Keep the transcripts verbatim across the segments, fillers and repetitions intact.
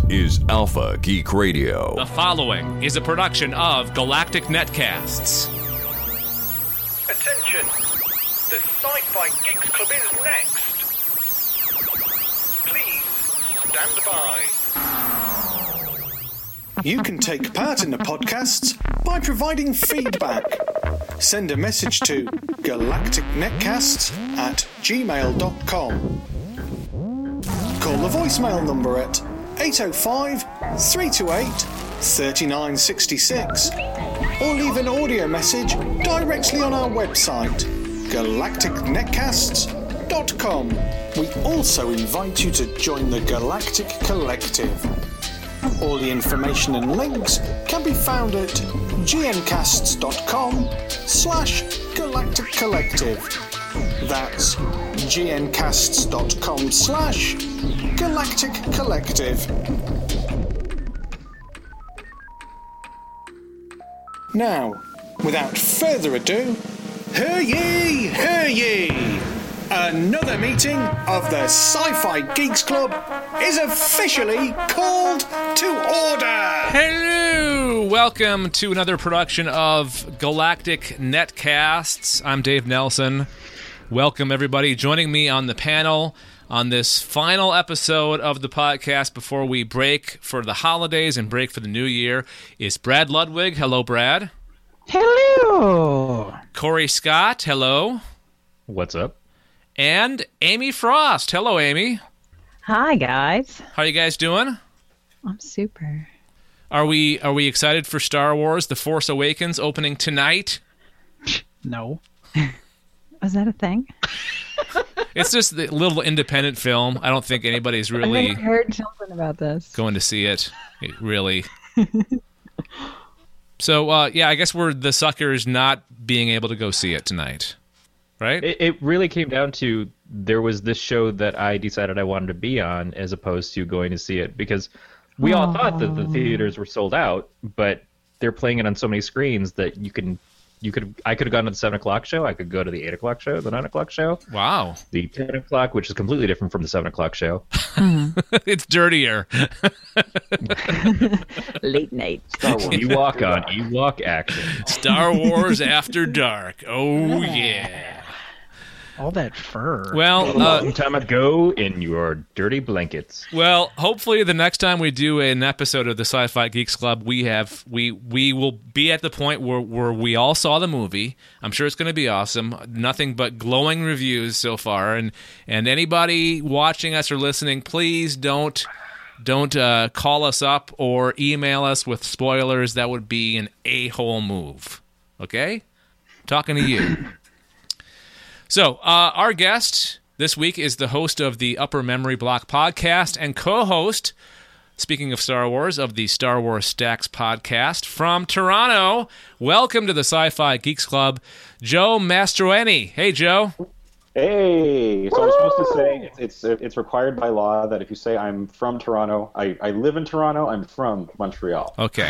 is Alpha Geek Radio. The following is a production of Galactic Netcasts. Attention! The Sci-Fi Geeks Club is next! Please, stand by. You can take part in the podcasts by providing feedback. Send a message to galactic netcasts at gmail dot com. Call the voicemail number at eight oh five, three two eight, three nine six six or leave an audio message directly on our website, galactic netcasts dot com. We also invite you to join the Galactic Collective. All the information and links can be found at gncasts.com slash galactic collective. That's gncasts.com slash galactic collective. Now, without further ado, hear ye, hear ye! Another meeting of the Sci-Fi Geeks Club is officially called to order! Hello! Welcome to another production of Galactic Netcasts. I'm Dave Nelson. Welcome, everybody. Joining me on the panel on this final episode of the podcast before we break for the holidays and break for the new year is Brad Ludwig. Hello, Brad. Hello! Corey Scott. Hello. What's up? And Amy Frost. Hello, Amy. Hi, guys. How are you guys doing? I'm super. Are we are we excited for Star Wars: The Force Awakens opening tonight? No. Was that a thing? It's just a little independent film. I don't think anybody's really I heard something about this. going to see it. It really. So, uh, yeah, I guess we're the suckers not being able to go see it tonight. Right? It, it really came down to there was this show that I decided I wanted to be on as opposed to going to see it because we all thought that the theaters were sold out, but they're playing it on so many screens that you can, you could, I could have gone to the seven o'clock show, I could go to the eight o'clock show, the nine o'clock show, Wow. the ten o'clock, which is completely different from the seven o'clock show. It's dirtier. Late night. Ewok on Ewok action. Star Wars After Dark. Oh, yeah. All that fur. Well, A uh, long time ago in your dirty blankets. Well, hopefully the next time we do an episode of the Sci-Fi Geeks Club, we have we we will be at the point where, where we all saw the movie. I'm sure it's going to be awesome. Nothing but glowing reviews so far. And and anybody watching us or listening, please don't don't uh, call us up or email us with spoilers. That would be an a-hole move. Okay? Talking to you. So, uh, our guest this week is the host of the Upper Memory Block podcast and co-host, speaking of Star Wars, of the Star Wars Stacks podcast from Toronto. Welcome to the Sci-Fi Geeks Club, Joe Mastroeni. Hey, Joe. Hey, so I'm supposed to say it's, it's it's required by law that if you say I'm from Toronto, I, I live in Toronto, I'm from Montreal. Okay.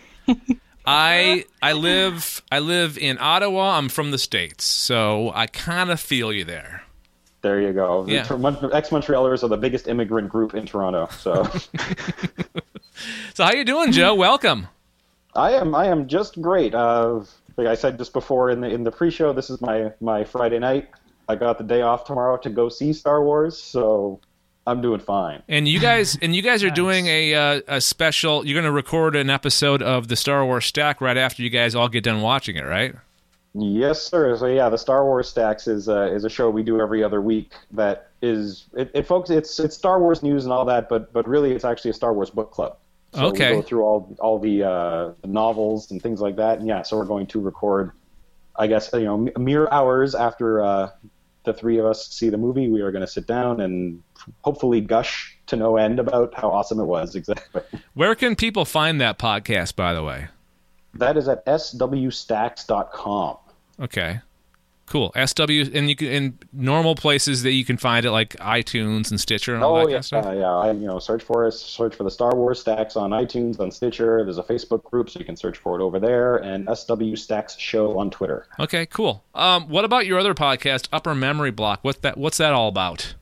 I I live I live in Ottawa. I'm from the States, so I kind of feel you there. There you go. Yeah. The ex-Montrealers are the biggest immigrant group in Toronto. So, so how you doing, Joe? Welcome. I am I am just great. Uh, like I said just before in the in the pre-show, this is my my Friday night. I got the day off tomorrow to go see Star Wars, so I'm doing fine. And you guys, and you guys are doing a uh, a special. You're going to record an episode of the Star Wars Stack right after you guys all get done watching it, right? Yes, sir. So yeah, the Star Wars Stacks is uh, is a show we do every other week. That is, it, it folks, it's it's Star Wars news and all that, but but really, it's actually a Star Wars book club. So Okay. we go through all all the, uh, the novels and things like that. And yeah, so we're going to record, I guess, you know, mere hours after uh, the three of us see the movie, we are going to sit down and hopefully gush to no end about how awesome it was. Exactly. Where can people find that podcast, by the way? That is at s w stacks dot com. Okay. Cool. S W, and you can in normal places that you can find it, like iTunes and Stitcher and all oh, that yeah, kind of stuff. Uh, yeah, I, you know, search for us. Search for the Star Wars Stacks on iTunes, on Stitcher. There's a Facebook group, so you can search for it over there. And S W Stacks Show on Twitter. Okay, cool. Um, what about your other podcast, Upper Memory Block? What that? What's that all about?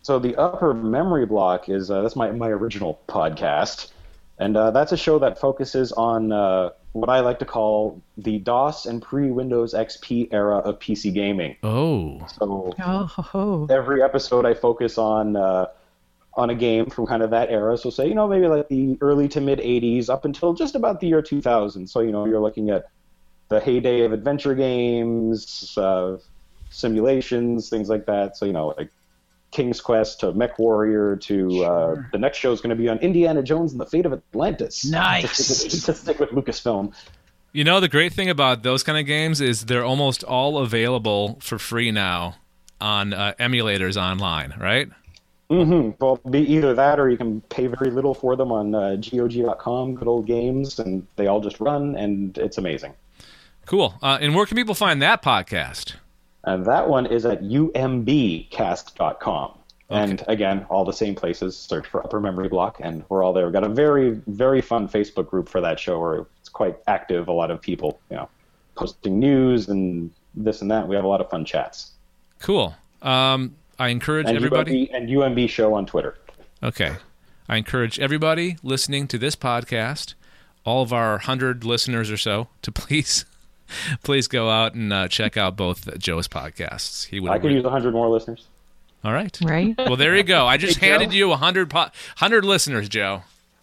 So the Upper Memory Block is uh, that's my my original podcast, and uh, that's a show that focuses on uh, what I like to call the DOS and pre-Windows X P era of P C gaming. Oh. So Oh, ho, ho. every episode I focus on uh, on a game from kind of that era. So say, you know, maybe like the early to mid eighties up until just about the year two thousand. So, you know, you're looking at the heyday of adventure games, uh, simulations, things like that. So, you know, like King's Quest to Mech Warrior to uh, Sure. the next show is going to be on Indiana Jones and the Fate of Atlantis. Nice. To stick with, to stick with Lucasfilm. You know, the great thing about those kind of games is they're almost all available for free now on uh, emulators online, right? Mm-hmm. Well, be either that or you can pay very little for them on uh, G O G dot com, good old games, and they all just run, and it's amazing. Cool. Uh, and where can people find that podcast? And that one is at U M B cast dot com. And again, all the same places. Search for Upper Memory Block, and we're all there. We've got a very, very fun Facebook group for that show where it's quite active. A lot of people, you know, posting news and this and that. We have a lot of fun chats. Cool. Um, I encourage And everybody. U M B, and U M B show on Twitter. Okay. I encourage everybody listening to this podcast, all of our hundred listeners or so, to please, please go out and uh, check out both Joe's podcasts. He would. I could use a hundred more listeners. All right. Right? Well, there you go. I just Hey, handed Joe. you a hundred, po- hundred listeners, Joe.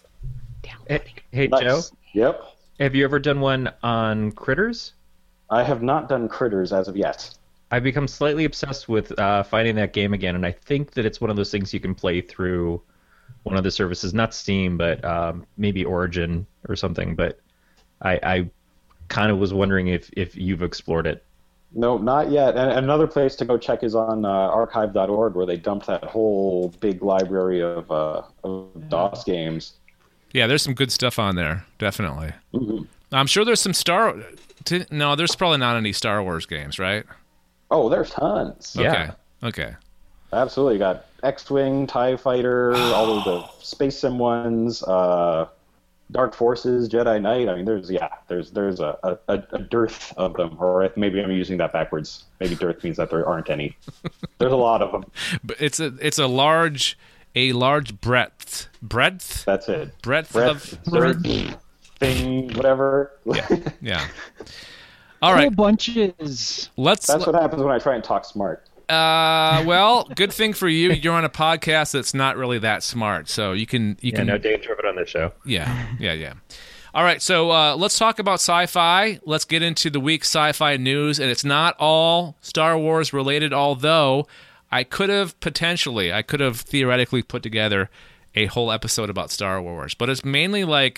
Hey, hey Nice. Joe, Yep. have you ever done one on Critters? I have not done Critters as of yet. I've become slightly obsessed with uh, finding that game again, and I think that it's one of those things you can play through one of the services, not Steam, but um, maybe Origin or something. But I, I kind of was wondering if, if you've explored it. No, not yet. And another place to go check is on uh, archive dot org, where they dumped that whole big library of, uh, of DOS games. Yeah, there's some good stuff on there, definitely. Mm-hmm. I'm sure there's some Star. T- no, there's probably not any Star Wars games, right? Oh, there's tons. Yeah. Okay. Okay. Absolutely. You got X-Wing, TIE Fighter, all of the Space Sim ones, uh, Dark Forces, Jedi Knight. I mean, there's, yeah, there's there's a, a, a dearth of them. Or maybe I'm using that backwards. Maybe dearth means that there aren't any. There's a lot of them. But it's a it's a large a large breadth breadth That's it. breadth, Breath, of dirt, thing, whatever. yeah. All Whole right, bunches. let's. That's what happens when I try and talk smart. Uh, well, good thing for you. You're on a podcast that's not really that smart, so you can you Yeah, can no danger of it on this show. Yeah, yeah, yeah. All right, so uh, let's talk about sci-fi. Let's get into the week's sci-fi news, and it's not all Star Wars related, although I could have potentially, I could have theoretically put together a whole episode about Star Wars, but it's mainly like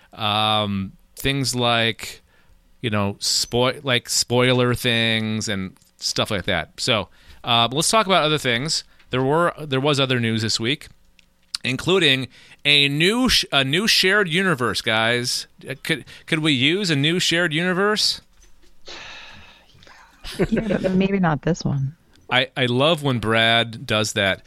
um, things like, you know, spoil like spoiler things and stuff like that. So uh, let's talk about other things. There were there was other news this week, including a new sh- a new shared universe, guys. Could could we use a new shared universe? Yeah, but maybe not this one. I, I love when Brad does that.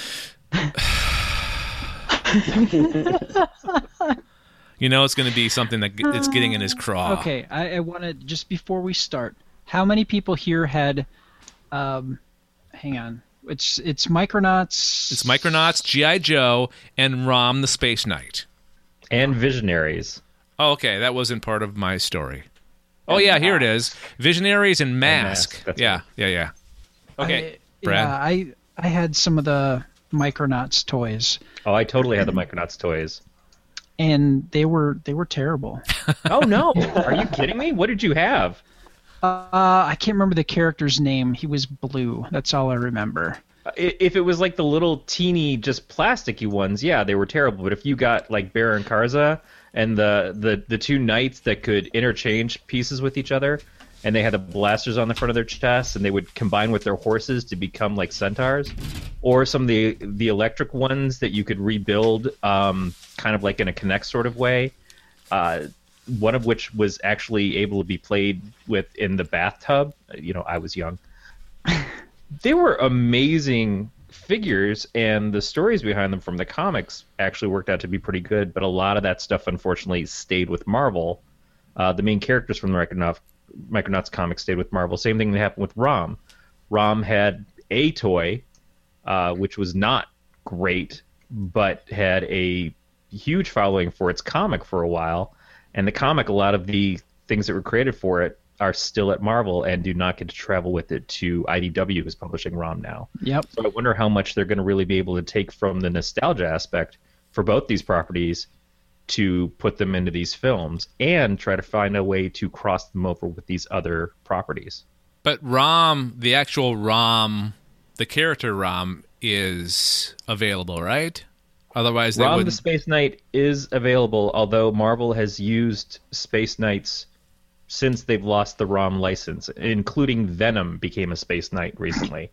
You know it's going to be something that it's getting in his craw. Okay, I, I want to just before we start. How many people here had? Um, hang on. It's it's Micronauts. It's Micronauts, G I. Joe, and Rom the Space Knight. And Visionaries. Oh, okay, that wasn't part of my story. Oh yeah, here it is. Visionaries and Mask. Mask, that's yeah, right. yeah, yeah. Okay, I, Brad. Yeah, I I had some of the Micronauts toys, Oh, I totally had the Micronauts toys. and they were they were terrible. Oh, no. Are you kidding me? What did you have? Uh, I can't remember the character's name. He was blue. That's all I remember. I- If it was like the little teeny, just plasticky ones, yeah, they were terrible. But if you got like Baron Karza and the, the, the two knights that could interchange pieces with each other, and they had the blasters on the front of their chests, and they would combine with their horses to become like centaurs, or some of the the electric ones that you could rebuild, um, kind of like in a Kinect sort of way. Uh, one of which was actually able to be played with in the bathtub. You know, I was young. They were amazing figures, and the stories behind them from the comics actually worked out to be pretty good, but a lot of that stuff, unfortunately, stayed with Marvel. Uh, the main characters from the Micronauts, Micronauts comics stayed with Marvel. Same thing that happened with Rom. Rom had a toy, uh, which was not great, but had a huge following for its comic for a while. And the comic, a lot of the things that were created for it are still at Marvel and do not get to travel with it to I D W, who's publishing ROM now. Yep. So I wonder how much they're going to really be able to take from the nostalgia aspect for both these properties to put them into these films and try to find a way to cross them over with these other properties. But ROM, the actual ROM, the character ROM is available, right? Otherwise, they ROM wouldn't... the Space Knight is available, although Marvel has used Space Knights since they've lost the ROM license, including Venom became a Space Knight recently.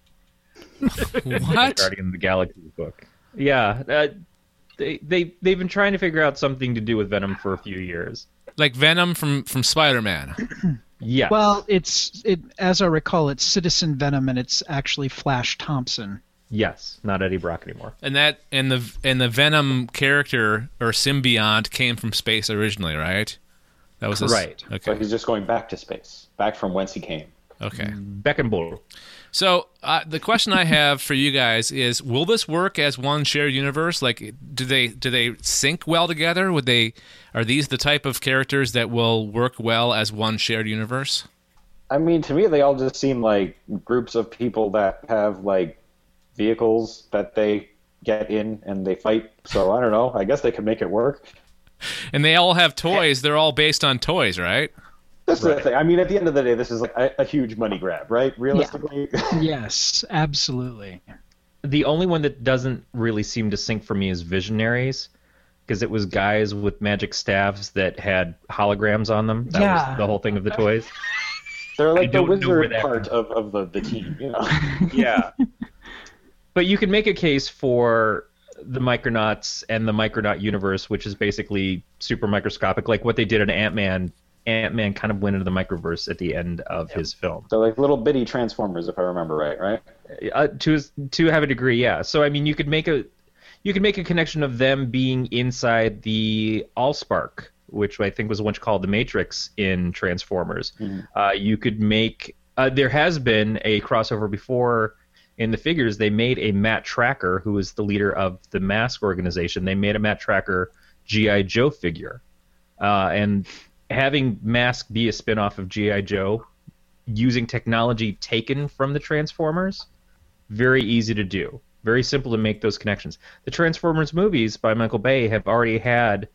What? Guardian of the Galaxy book. Yeah, uh, they they they've been trying to figure out something to do with Venom for a few years. Like Venom from, from Spider-Man. Yeah. Well, it's it as I recall, it's Citizen Venom, and it's actually Flash Thompson. Yes, not Eddie Brock anymore. And that and the and the Venom character or symbiote came from space originally, right? That was a, right. So Okay. he's just going back to space, back from whence he came. Okay. Beckenbauer. So uh, the question I have for you guys is: will this work as one shared universe? Like, do they do they sync well together? Would they? Are these the type of characters that will work well as one shared universe? I mean, to me, they all just seem like groups of people that have like vehicles that they get in and they fight. So I don't know. I guess they could make it work. And they all have toys. They're all based on toys, right? This is the thing. I mean, at the end of the day, this is like a, a huge money grab, right? Realistically. Yes, absolutely. The only one that doesn't really seem to sync for me is Visionaries, because it was guys with magic staffs that had holograms on them. That Yeah. was the whole thing of the toys. They're I like the don't know where wizard that part of, of the, the team, you know? Yeah. But you can make a case for the Micronauts and the Micronaut universe, which is basically super microscopic, like what they did in Ant-Man. Ant-Man kind of went into the microverse at the end of his film. So like little bitty Transformers, if I remember right, right? Uh, to to have a degree, yeah. So I mean, you could make a you could make a connection of them being inside the Allspark, which I think was once called the Matrix in Transformers. Mm-hmm. Uh, you could make uh, there has been a crossover before. In the figures, they made a Matt Tracker, who is the leader of the Mask organization. They made a Matt Tracker G I. Joe figure. Uh, and having Mask be a spin-off of G I. Joe, using technology taken from the Transformers, very easy to do. Very simple to make those connections. The Transformers movies by Michael Bay have already had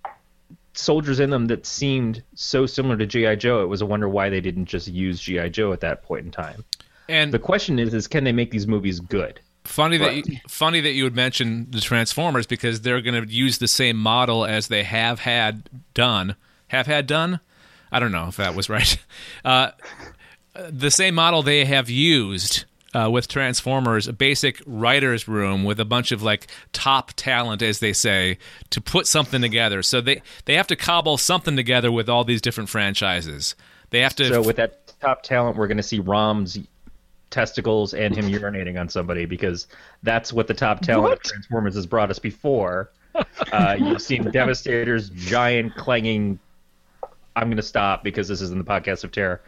soldiers in them that seemed so similar to G I. Joe, it was a wonder why they didn't just use G I. Joe at that point in time. And The question is, is can they make these movies good? funny that you, funny that you would mention the Transformers, because they're going to use the same model as they have had done. Have had done? I don't know if that was right. Uh, the same model they have used uh, with Transformers, a basic writer's room with a bunch of like top talent, as they say, to put something together. So they, they have to cobble something together with all these different franchises. They have to. So with that top talent, we're going to see Rom's testicles and him urinating on somebody, because that's what the top talent of Transformers has brought us before. Uh, you've seen Devastator's giant clanging. I'm going to stop because this isn't the podcast of terror.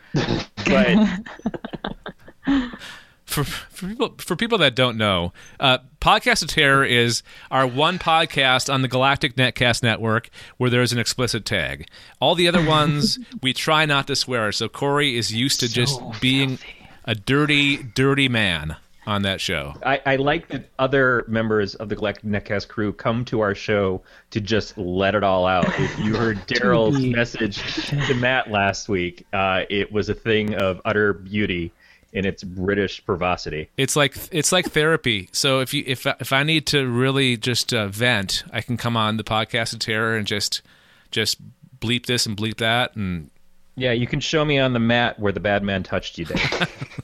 But For, for people for people that don't know, uh, Podcast of Terror is our one podcast on the Galactic Netcast Network where there's an explicit tag. All the other ones, we try not to swear, so Corey is used to just being a dirty, dirty man on that show. I, I like that other members of the Galactic Netcast crew come to our show to just let it all out. If you heard Daryl's message to Matt last week, uh, it was a thing of utter beauty in its British provocity. It's like it's like therapy. So if you if if I need to really just uh, vent, I can come on the Podcast of Terror and just just bleep this and bleep that. And Yeah, you can show me on the mat where the bad man touched you, Dave.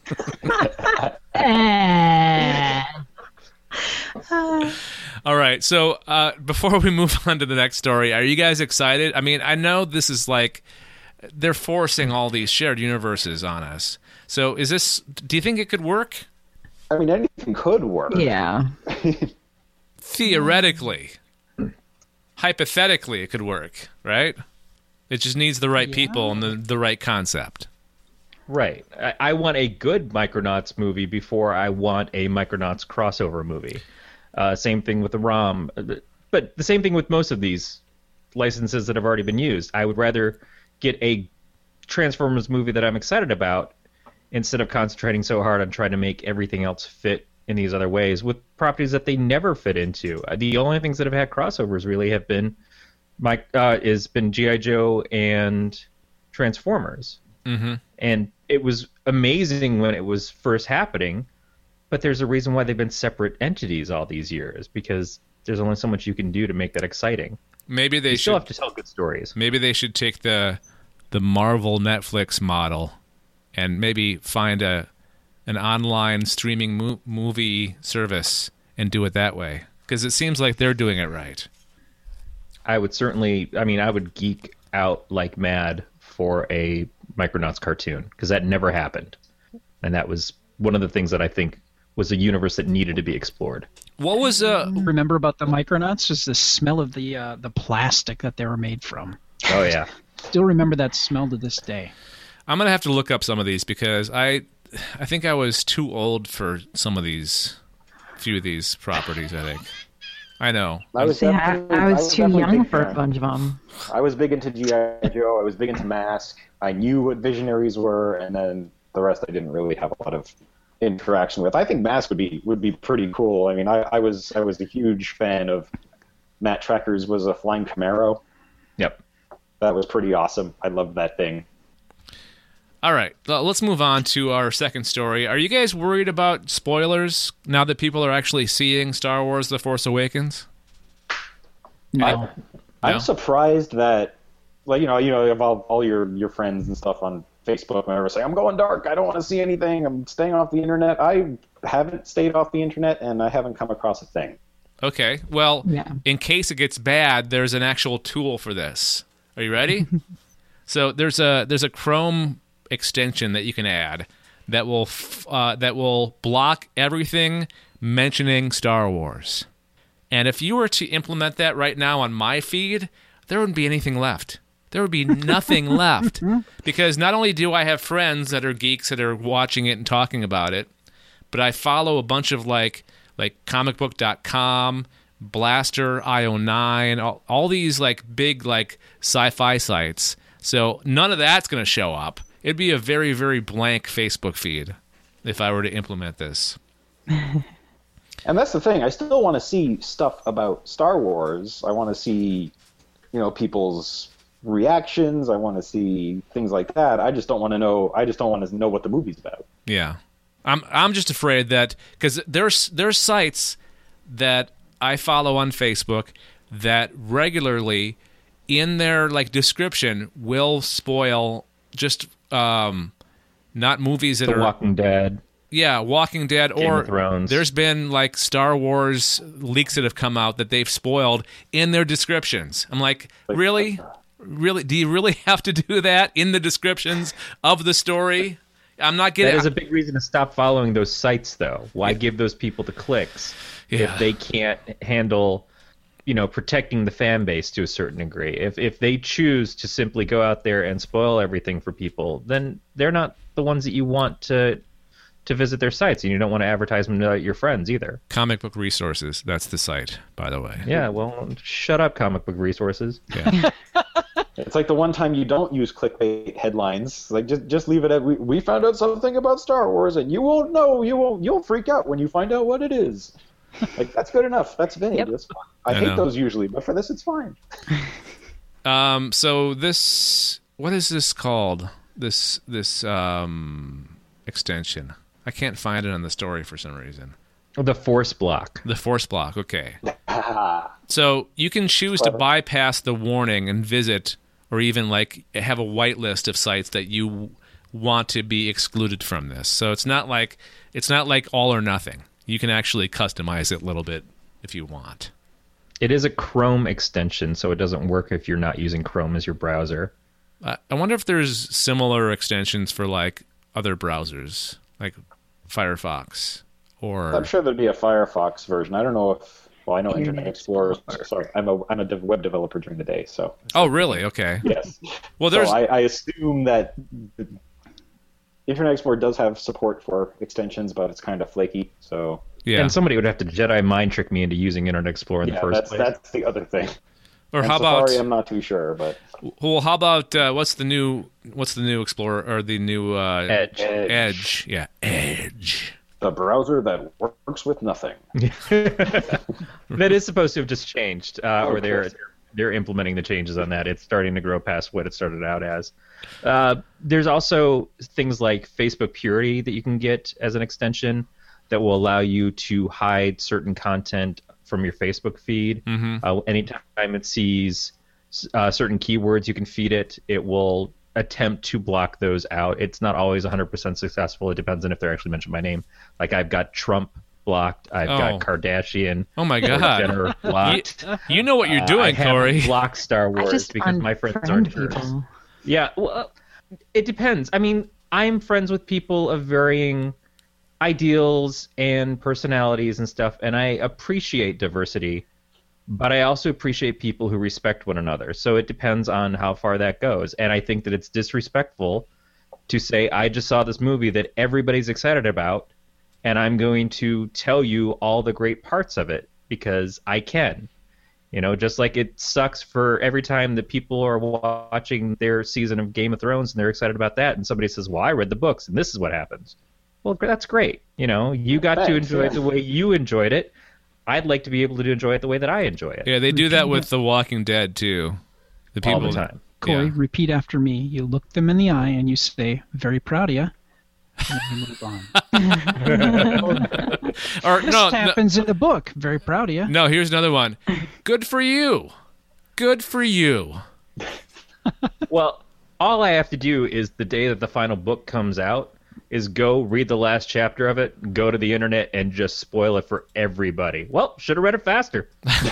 all right. So uh, before we move on to the next story, are you guys excited? I mean, I know this is like they're forcing all these shared universes on us. So is this? Do you think it could work? I mean, anything could work. Yeah. Theoretically, hypothetically, it could work, right? It just needs the right people and the, the right concept. Right. I, I want a good Micronauts movie before I want a Micronauts crossover movie. Uh, same thing with the ROM. But the same thing with most of these licenses that have already been used. I would rather get a Transformers movie that I'm excited about instead of concentrating so hard on trying to make everything else fit in these other ways with properties that they never fit into. The only things that have had crossovers really have been Mike uh, is been G I. Joe and Transformers. Mm-hmm. And it was amazing when it was first happening, but there's a reason why they've been separate entities all these years, because there's only so much you can do to make that exciting. Maybe they you should still have to tell good stories. Maybe they should take the the Marvel Netflix model and maybe find a an online streaming mo- movie service and do it that way, because it seems like they're doing it right. I would certainly, I mean, I would geek out like mad for a Micronauts cartoon, because that never happened. And that was one of the things that I think was a universe that needed to be explored. What was uh Remember about the Micronauts? Just the smell of the uh, the plastic that they were made from. Oh, yeah. Still remember that smell to this day. I'm going to have to look up some of these, because I I think I was too old for some of these few of these properties, I think. I know. I was, See, I, definitely- I was too definitely young big for a fan. bunch of them. I was big into G I. Joe. I was big into Mask. I knew what Visionaries were, and then the rest I didn't really have a lot of interaction with. I think Mask would be would be pretty cool. I mean, I, I was I was a huge fan of Matt Trekker's was a Flying Camaro. Yep. That was pretty awesome. I loved that thing. All right, well, let's move on to our second story. Are you guys worried about spoilers now that people are actually seeing Star Wars The Force Awakens? No. I, I'm No? surprised that, like, you know, you know, you have all, all your, your friends and stuff on Facebook, whenever say, I'm going dark, I don't want to see anything, I'm staying off the internet. I haven't stayed off the internet, and I haven't come across a thing. Okay, well, Yeah. in case it gets bad, there's an actual tool for this. Are you ready? So there's a there's a Chrome extension that you can add that will f- uh, that will block everything mentioning Star Wars. And if you were to implement that right now on my feed, there wouldn't be anything left. There would be nothing left, because not only do I have friends that are geeks that are watching it and talking about it, but I follow a bunch of like like comic book dot com, Blaster, I O nine, all, all these like big like sci-fi sites. So none of that's going to show up. It'd be a very, very blank Facebook feed if I were to implement this. And that's the thing. I still want to see stuff about Star Wars. I want to see, you know, people's reactions. I want to see things like that. I just don't want to know. I just don't want to know what the movie's about. Yeah, I'm I'm just afraid that, because there's there's sites that I follow on Facebook that regularly in their like description will spoil just um not movies that The are Walking Dead. yeah Walking Dead, Game or of Thrones. there's been like Star Wars leaks that have come out that they've spoiled in their descriptions. I'm like, really? Really? Do you really have to do that in the descriptions of the story? I'm not getting That is a big reason to stop following those sites, though. Why give those people the clicks Yeah. if they can't handle, you know, protecting the fan base to a certain degree? If if they choose to simply go out there and spoil everything for people, then they're not the ones that you want to to visit their sites, and you don't want to advertise them to your friends either. Comic Book Resources. That's the site, by the way. Yeah, well, shut up, Comic Book Resources. Yeah. It's like the one time you don't use clickbait headlines. Like just just leave it at we, we found out something about Star Wars, and you won't know. You won't. You'll freak out when you find out what it is. Like that's good enough. That's vague. Yep. That's fine. I, I hate know. those usually, but for this, it's fine. Um. So this, what is this called? This this um extension. I can't find it on the story for some reason. The Force Block. The Force Block. Okay. So you can choose to bypass the warning and visit, or even like have a whitelist of sites that you want to be excluded from this. So it's not like it's not like all or nothing. You can actually customize it a little bit if you want. It is a Chrome extension, so it doesn't work if you're not using Chrome as your browser. I I wonder if there's similar extensions for like other browsers, like Firefox or. I'm sure there'd be a Firefox version. I don't know if. Well, I know Internet, Internet Explorer. Sorry, I'm a I'm a dev- web developer during the day, so Oh, really? Okay. yes. Well, there's So I, I assume that Internet Explorer does have support for extensions, but it's kind of flaky. So Yeah. And somebody would have to Jedi mind trick me into using Internet Explorer in yeah, the first that's place. that's the other thing. Or And how Safari, about I'm not too sure, but well, how about uh, what's the new what's the new Explorer or the new uh, Edge. Edge. Edge? Yeah, Edge. the browser that works with nothing. That is supposed to have just changed, uh, Oh, or they're course. they're implementing the changes on that. It's starting to grow past what it started out as. Uh, there's also things like Facebook Purity that you can get as an extension that will allow you to hide certain content from your Facebook feed. Mm-hmm. Uh, anytime it sees uh, certain keywords you can feed it, it will attempt to block those out. It's not always one hundred percent successful. It depends on if they're actually mentioned by name. Like I've got Trump blocked. I've Oh. got Kardashian. Oh my Kris God. Jenner blocked. You know what you're Uh, I doing, haven't Corey. blocked Star I Wars just because my friends unfriend aren't jerks. people. Yeah, well, it depends. I mean, I'm friends with people of varying ideals and personalities and stuff, and I appreciate diversity, but I also appreciate people who respect one another. So it depends on how far that goes. And I think that it's disrespectful to say, I just saw this movie that everybody's excited about, and I'm going to tell you all the great parts of it because I can. You know, just like it sucks for every time that people are watching their season of Game of Thrones and they're excited about that, and somebody says, well, I read the books and this is what happens. Well, that's great. You know, you got to Thanks, enjoy yeah. it the way you enjoyed it. I'd like to be able to enjoy it the way that I enjoy it. Yeah, they do that with The Walking Dead too. The people all the time. Corey, Yeah. repeat after me. You look them in the eye and you say, "Very proud of you." And you move on. Or This no, no, happens in the book. Very proud of you. no. Here's another one. Good for you. Good for you. Well, all I have to do is the day that the final book comes out is go read the last chapter of it, go to the internet, and just spoil it for everybody. Well, should have read it faster.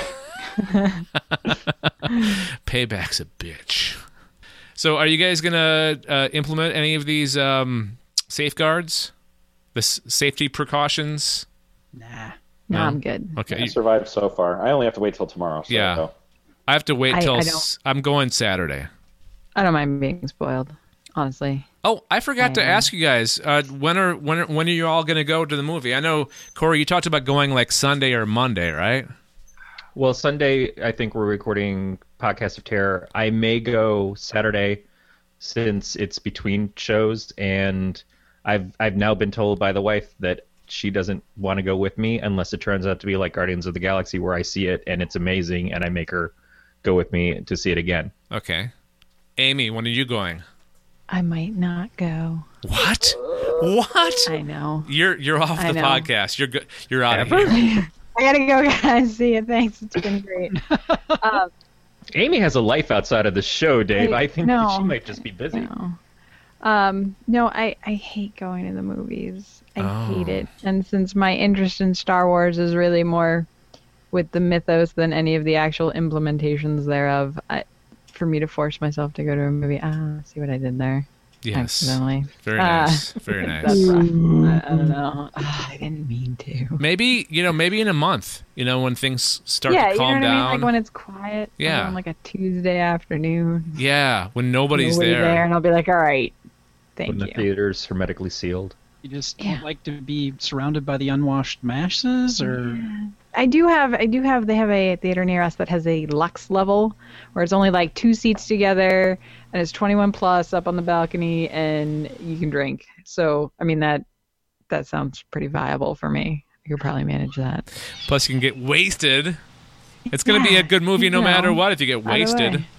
Payback's a bitch. So, are you guys gonna uh, implement any of these um, safeguards, the s- safety precautions? Nah. No, No? I'm good. Okay, I you- survived so far. I only have to wait till tomorrow. So, Yeah. no. I have to wait I- till I s- I'm going Saturday. I don't mind being spoiled, honestly. Oh, I forgot to I- ask you guys. Uh, when are when are, when are you all going to go to the movie? I know Corey, you talked about going like Sunday or Monday, right? Well, Sunday, I think we're recording Podcast of Terror. I may go Saturday since it's between shows, and I've I've now been told by the wife that she doesn't want to go with me unless it turns out to be like Guardians of the Galaxy, where I see it and it's amazing, and I make her go with me to see it again. Okay. Amy, when are you going? I might not go. What? What? I know. You're you're off I the know. podcast. You're good. You're out Ever? of here. I gotta go, guys. See you. Thanks. It's been great. um, Amy has a life outside of the show, Dave. I- I think no. that she might just be busy. no. Um, no, I, I hate going to the movies. I Oh. hate it. And since my interest in Star Wars is really more with the mythos than any of the actual implementations thereof, I, for me to force myself to go to a movie, ah, see what I did there? Yes. Accidentally. Very Ah. nice. Very That's nice. rough. I, I don't know. Ah, I didn't mean to. Maybe you know. Maybe in a month. You know, when things start yeah, to you know calm what I mean? down. Like when it's quiet. like Yeah. On like a Tuesday afternoon. yeah, when nobody's Nobody there. and I'll be like, all right, When thank the you. theater's hermetically sealed. You just Yeah. don't like to be surrounded by the unwashed masses, or I do have, I do have, they have a theater near us that has a Lux level where it's only like two seats together and it's twenty-one plus up on the balcony and you can drink. So, I mean, that, that sounds pretty viable for me. I could probably manage that. Plus, you can get wasted. It's going to be Yeah, a good movie no you know, matter what if you get either wasted. way.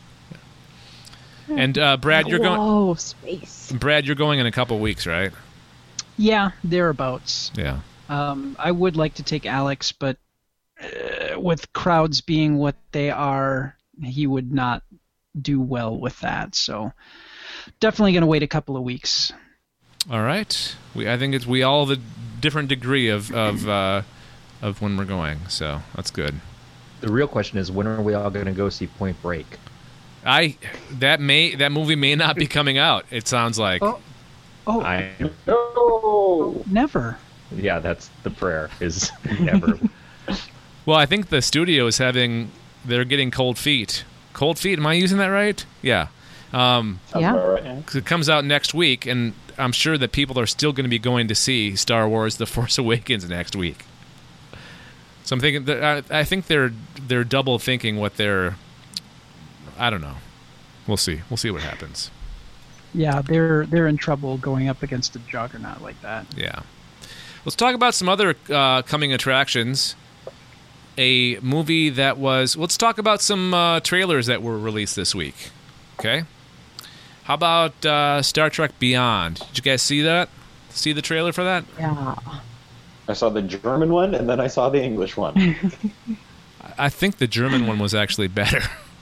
And uh, Brad, you're going. Whoa, space. Brad, you're going in a couple weeks, right? yeah, thereabouts. Yeah. Um, I would like to take Alex, but uh, with crowds being what they are, he would not do well with that. So definitely going to wait a couple of weeks. All right. We I think it's we all have a different degree of of uh, of when we're going, so that's good. The real question is, when are we all going to go see Point Break? I that may that movie may not be coming out. It sounds like. Oh, oh, I No! never. yeah, that's the prayer. Is never. Well, I think the studio is having they're getting cold feet. Cold feet. Am I using that right? Yeah. Um, Sounds Yeah. about right, yeah. 'cause it comes out next week, and I'm sure that people are still going to be going to see Star Wars: The Force Awakens next week. So I'm thinking that I, I think they're they're double thinking what they're. I don't know. We'll see. We'll see what happens. Yeah, they're they're in trouble going up against a juggernaut like that. Yeah. Let's talk about some other uh, coming attractions. A movie that was... Let's talk about some uh, trailers that were released this week. Okay? How about uh, Star Trek Beyond? Did you guys see that? See the trailer for that? Yeah. I saw the German one, and then I saw the English one. I think the German one was actually better.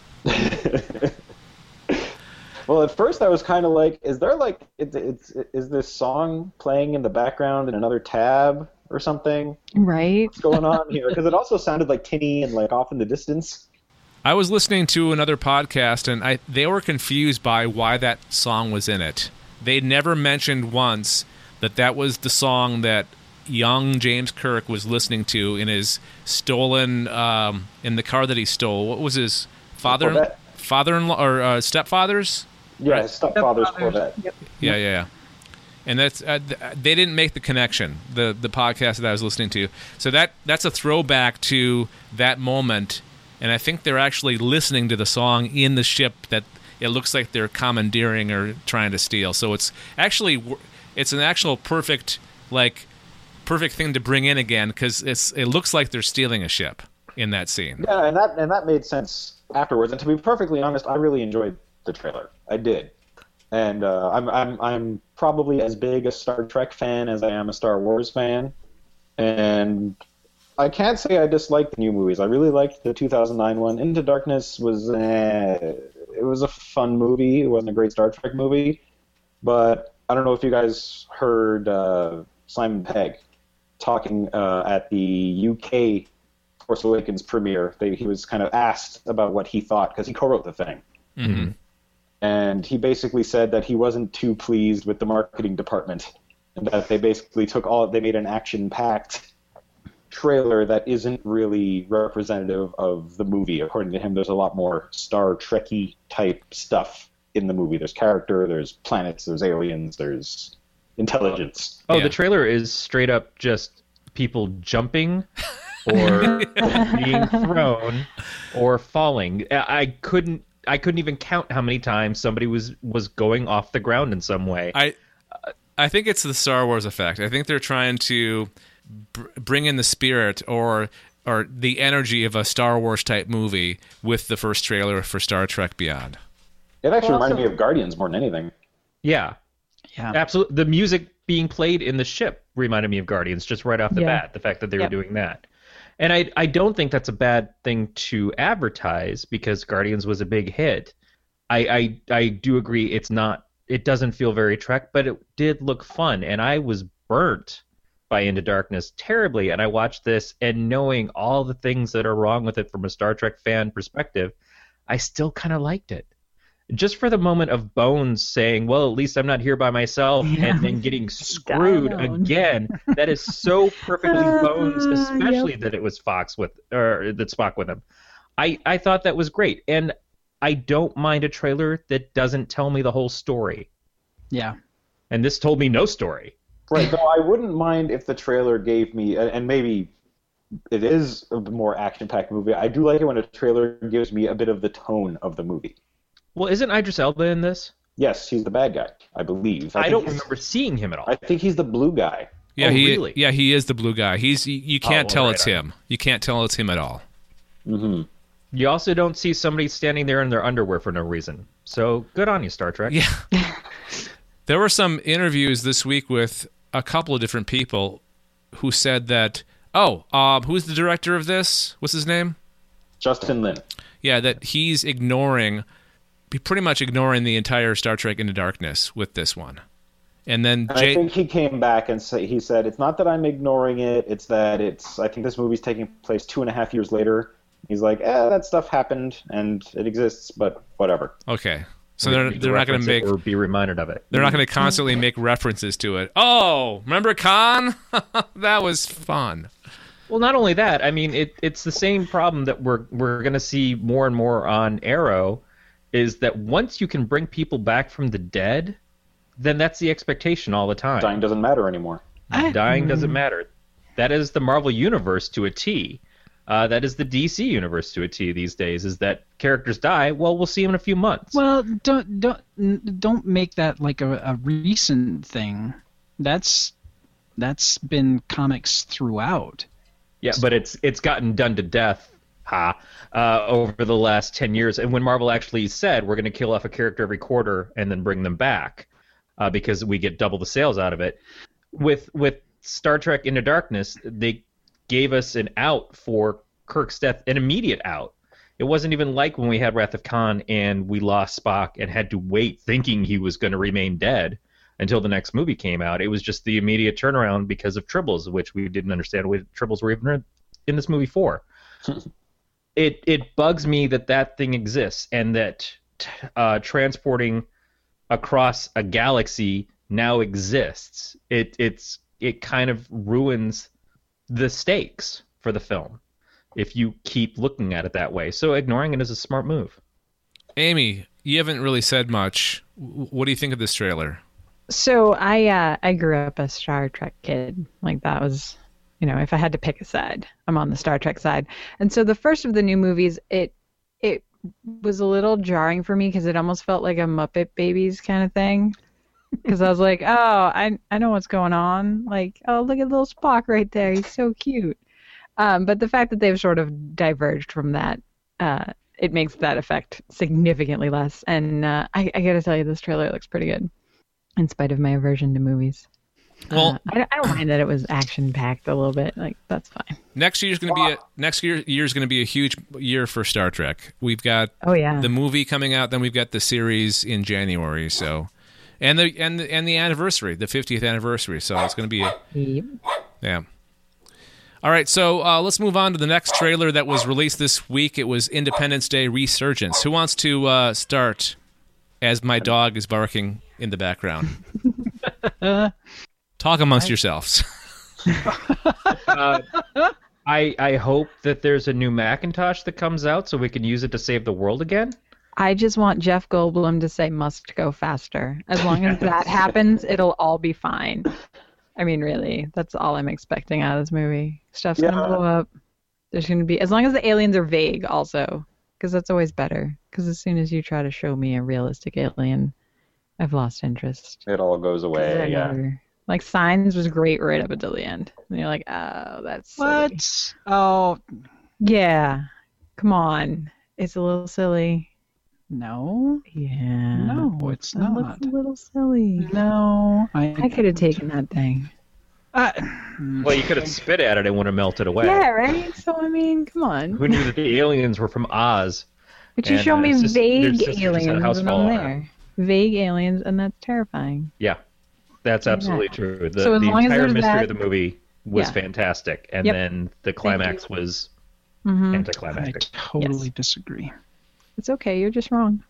Well, at first I was kind of like, is there like, it's, it's, is this song playing in the background in another tab or something? Right. What's going on here? Because it also sounded like tinny and like off in the distance. I was listening to another podcast, and I they were confused by why that song was in it. They never mentioned once that that was the song that young James Kirk was listening to in his stolen, um, in the car that he stole. What was his father, Corvette. father-in-law or uh, stepfather's? Yeah, his stepfather's Corvette. Yep. Yeah, yeah, yeah. And that's uh, th- they didn't make the connection. The the podcast that I was listening to. So that that's a throwback to that moment. And I think they're actually listening to the song in the ship that it looks like they're commandeering or trying to steal. So it's actually it's an actual perfect like perfect thing to bring in again because it's it looks like they're stealing a ship in that scene. Yeah, and that and that made sense afterwards. And to be perfectly honest, I really enjoyed the trailer. I did, and uh, I'm I'm I'm probably as big a Star Trek fan as I am a Star Wars fan, and I can't say I dislike the new movies. I really liked the two thousand nine one. Into Darkness was eh, it was a fun movie. It wasn't a great Star Trek movie, but I don't know if you guys heard uh, Simon Pegg talking uh, at the U K Force Awakens premiere. They, he was kind of asked about what he thought because he co-wrote the thing. Mm-hmm. And he basically said that he wasn't too pleased with the marketing department, and that they basically took all they made an action-packed trailer that isn't really representative of the movie. According to him, there's a lot more Star Trek-y type stuff in the movie. There's character, there's planets, there's aliens, there's intelligence. Oh, Yeah. the trailer is straight up just people jumping or being thrown or falling. I I couldn't I couldn't even count how many times somebody was, was going off the ground in some way. I I think it's the Star Wars effect. I think they're trying to br- bring in the spirit or or the energy of a Star Wars type movie with the first trailer for Star Trek Beyond. It actually Well, reminded also- me of Guardians more than anything. Yeah, Yeah. absolutely. The music being played in the ship reminded me of Guardians just right off the Yeah. bat, the fact that they Yep. were doing that. And I I don't think that's a bad thing to advertise because Guardians was a big hit. I, I I do agree it's not it doesn't feel very Trek, but it did look fun, and I was burnt by Into Darkness terribly, and I watched this and knowing all the things that are wrong with it from a Star Trek fan perspective, I still kind of liked it. Just for the moment of Bones saying, well, at least I'm not here by myself, Yeah. and then getting screwed alone. again. That is so perfectly Bones, Uh, especially yep. that it was Fox with, or that Spock with him. I, I thought that was great, and I don't mind a trailer that doesn't tell me the whole story. Yeah. And this told me no story. Right, though I wouldn't mind if the trailer gave me, and maybe it is a more action-packed movie. I do like it when a trailer gives me a bit of the tone of the movie. Well, isn't Idris Elba in this? Yes, he's the bad guy, I believe. I, think don't he's- remember seeing him at all. I think he's the blue guy. Yeah, Oh, he really? yeah he is the blue guy. He's you, you can't well, tell right it's on. him. You can't tell it's him at all. Mm-hmm. You also don't see somebody standing there in their underwear for no reason. So good on you, Star Trek. Yeah. There were some interviews this week with a couple of different people who said that, oh, um, who's the director of this? What's his name? Justin Lin. Yeah, that he's ignoring, be pretty much ignoring the entire Star Trek Into Darkness with this one. And then And Jay, I think he came back and say, he said, it's not that I'm ignoring it, it's that it's, I think this movie's taking place two and a half years later. He's like, eh, that stuff happened, and it exists, but whatever. okay, so they're Need to they're not going reference to it make or be reminded of it. they're not going to constantly make references to it. Oh, remember Khan? That was fun. Well, not only that, I mean, it, it's the same problem that we're we're going to see more and more on Arrow, is that once you can bring people back from the dead, then that's the expectation all the time. Dying doesn't matter anymore. Dying doesn't matter. That is the Marvel Universe to a T. Uh, that is the D C Universe to a T these days, is that characters die, well, we'll see them in a few months. Well, don't don't n- don't make that like a, a recent thing. That's that's been comics throughout. Yeah, but it's it's gotten done to death, ha, uh, over the last ten years. And when Marvel actually said, we're going to kill off a character every quarter and then bring them back uh, because we get double the sales out of it. With with Star Trek Into Darkness, they gave us an out for Kirk's death, an immediate out. It wasn't even like when we had Wrath of Khan and we lost Spock and had to wait thinking he was going to remain dead until the next movie came out. It was just the immediate turnaround because of Tribbles, which we didn't understand what Tribbles were even in this movie for. it it bugs me that that thing exists and that uh, transporting across a galaxy now exists. It it's it kind of ruins the stakes for the film if you keep looking at it that way. So ignoring it is a smart move. Amy, you haven't really said much. W- What do you think of this trailer? So I uh, I grew up a Star Trek kid. Like that was, you know, if I had to pick a side, I'm on the Star Trek side. And so the first of the new movies, it it was a little jarring for me because it almost felt like a Muppet Babies kind of thing. Because I was like, oh, I I know what's going on. Like, oh, look at little Spock right there. He's so cute. Um, but the fact that they've sort of diverged from that, uh, it makes that effect significantly less. And uh, I, I got to tell you, this trailer looks pretty good, in spite of my aversion to movies. Well, uh, I, I don't mind that it was action packed a little bit. Like that's fine. Next year's going to be a next year year's going to be a huge year for Star Trek. We've got Oh yeah. the movie coming out, then we've got the series in January. So. And the and the, and the anniversary, the fiftieth anniversary. So it's going to be a Yep. yeah. All right, so uh, let's move on to the next trailer that was released this week. It was Independence Day Resurgence. Who wants to uh, start? As my dog is barking in the background. Talk amongst yourselves. uh, I I hope that there's a new Macintosh that comes out so we can use it to save the world again. I just want Jeff Goldblum to say "must go faster." As long as that happens, it'll all be fine. I mean, really, that's all I'm expecting out of this movie. Stuff's Yeah. gonna blow up. There's gonna be, as long as the aliens are vague, also, because that's always better. Because as soon as you try to show me a realistic alien, I've lost interest. It all goes 'Cause away. they're Yeah. never- Like Signs was great right up until the end, and you're like, oh, that's silly. What? Oh Yeah, come on, it's a little silly. no, Yeah. no, it's That not. looks a little silly. No, I could have taken that thing. Uh, Well, you could have spit at it and would have melted away. Yeah, right? So, I mean, come on. Who knew that the aliens were from Oz? But you and, show uh, me it's just- their vague sisters had aliens, house and fall I'm on there. Vague aliens, and that's terrifying. Yeah, that's absolutely true. The, So as the long as entire there's mystery that- of the movie was Yeah. fantastic, and Yep. then the climax was Mm-hmm. I anticlimactic. totally Yes. disagree. It's okay, you're just wrong.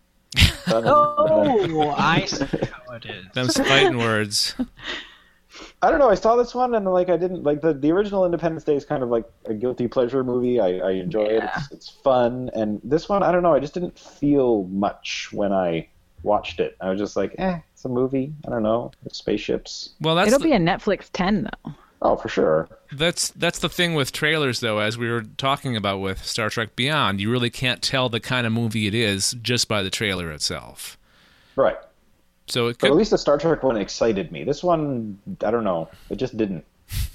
Oh, I see how it is. Them's fighting words. I don't know. I saw this one and like I didn't like the the original Independence Day is kind of like a guilty pleasure movie. I, I enjoy it. It's, it's fun. And this one, I don't know. I just didn't feel much when I watched it. I was just like, eh, it's a movie. I don't know. It's spaceships. Well, that's It'll the, be a Netflix ten, though. Oh, for sure. that's that's the thing with trailers, though. As we were talking about with Star Trek Beyond, you really can't tell the kind of movie it is just by the trailer itself. Right. So it But could. at least the Star Trek one excited me. This one, I don't know. It just didn't.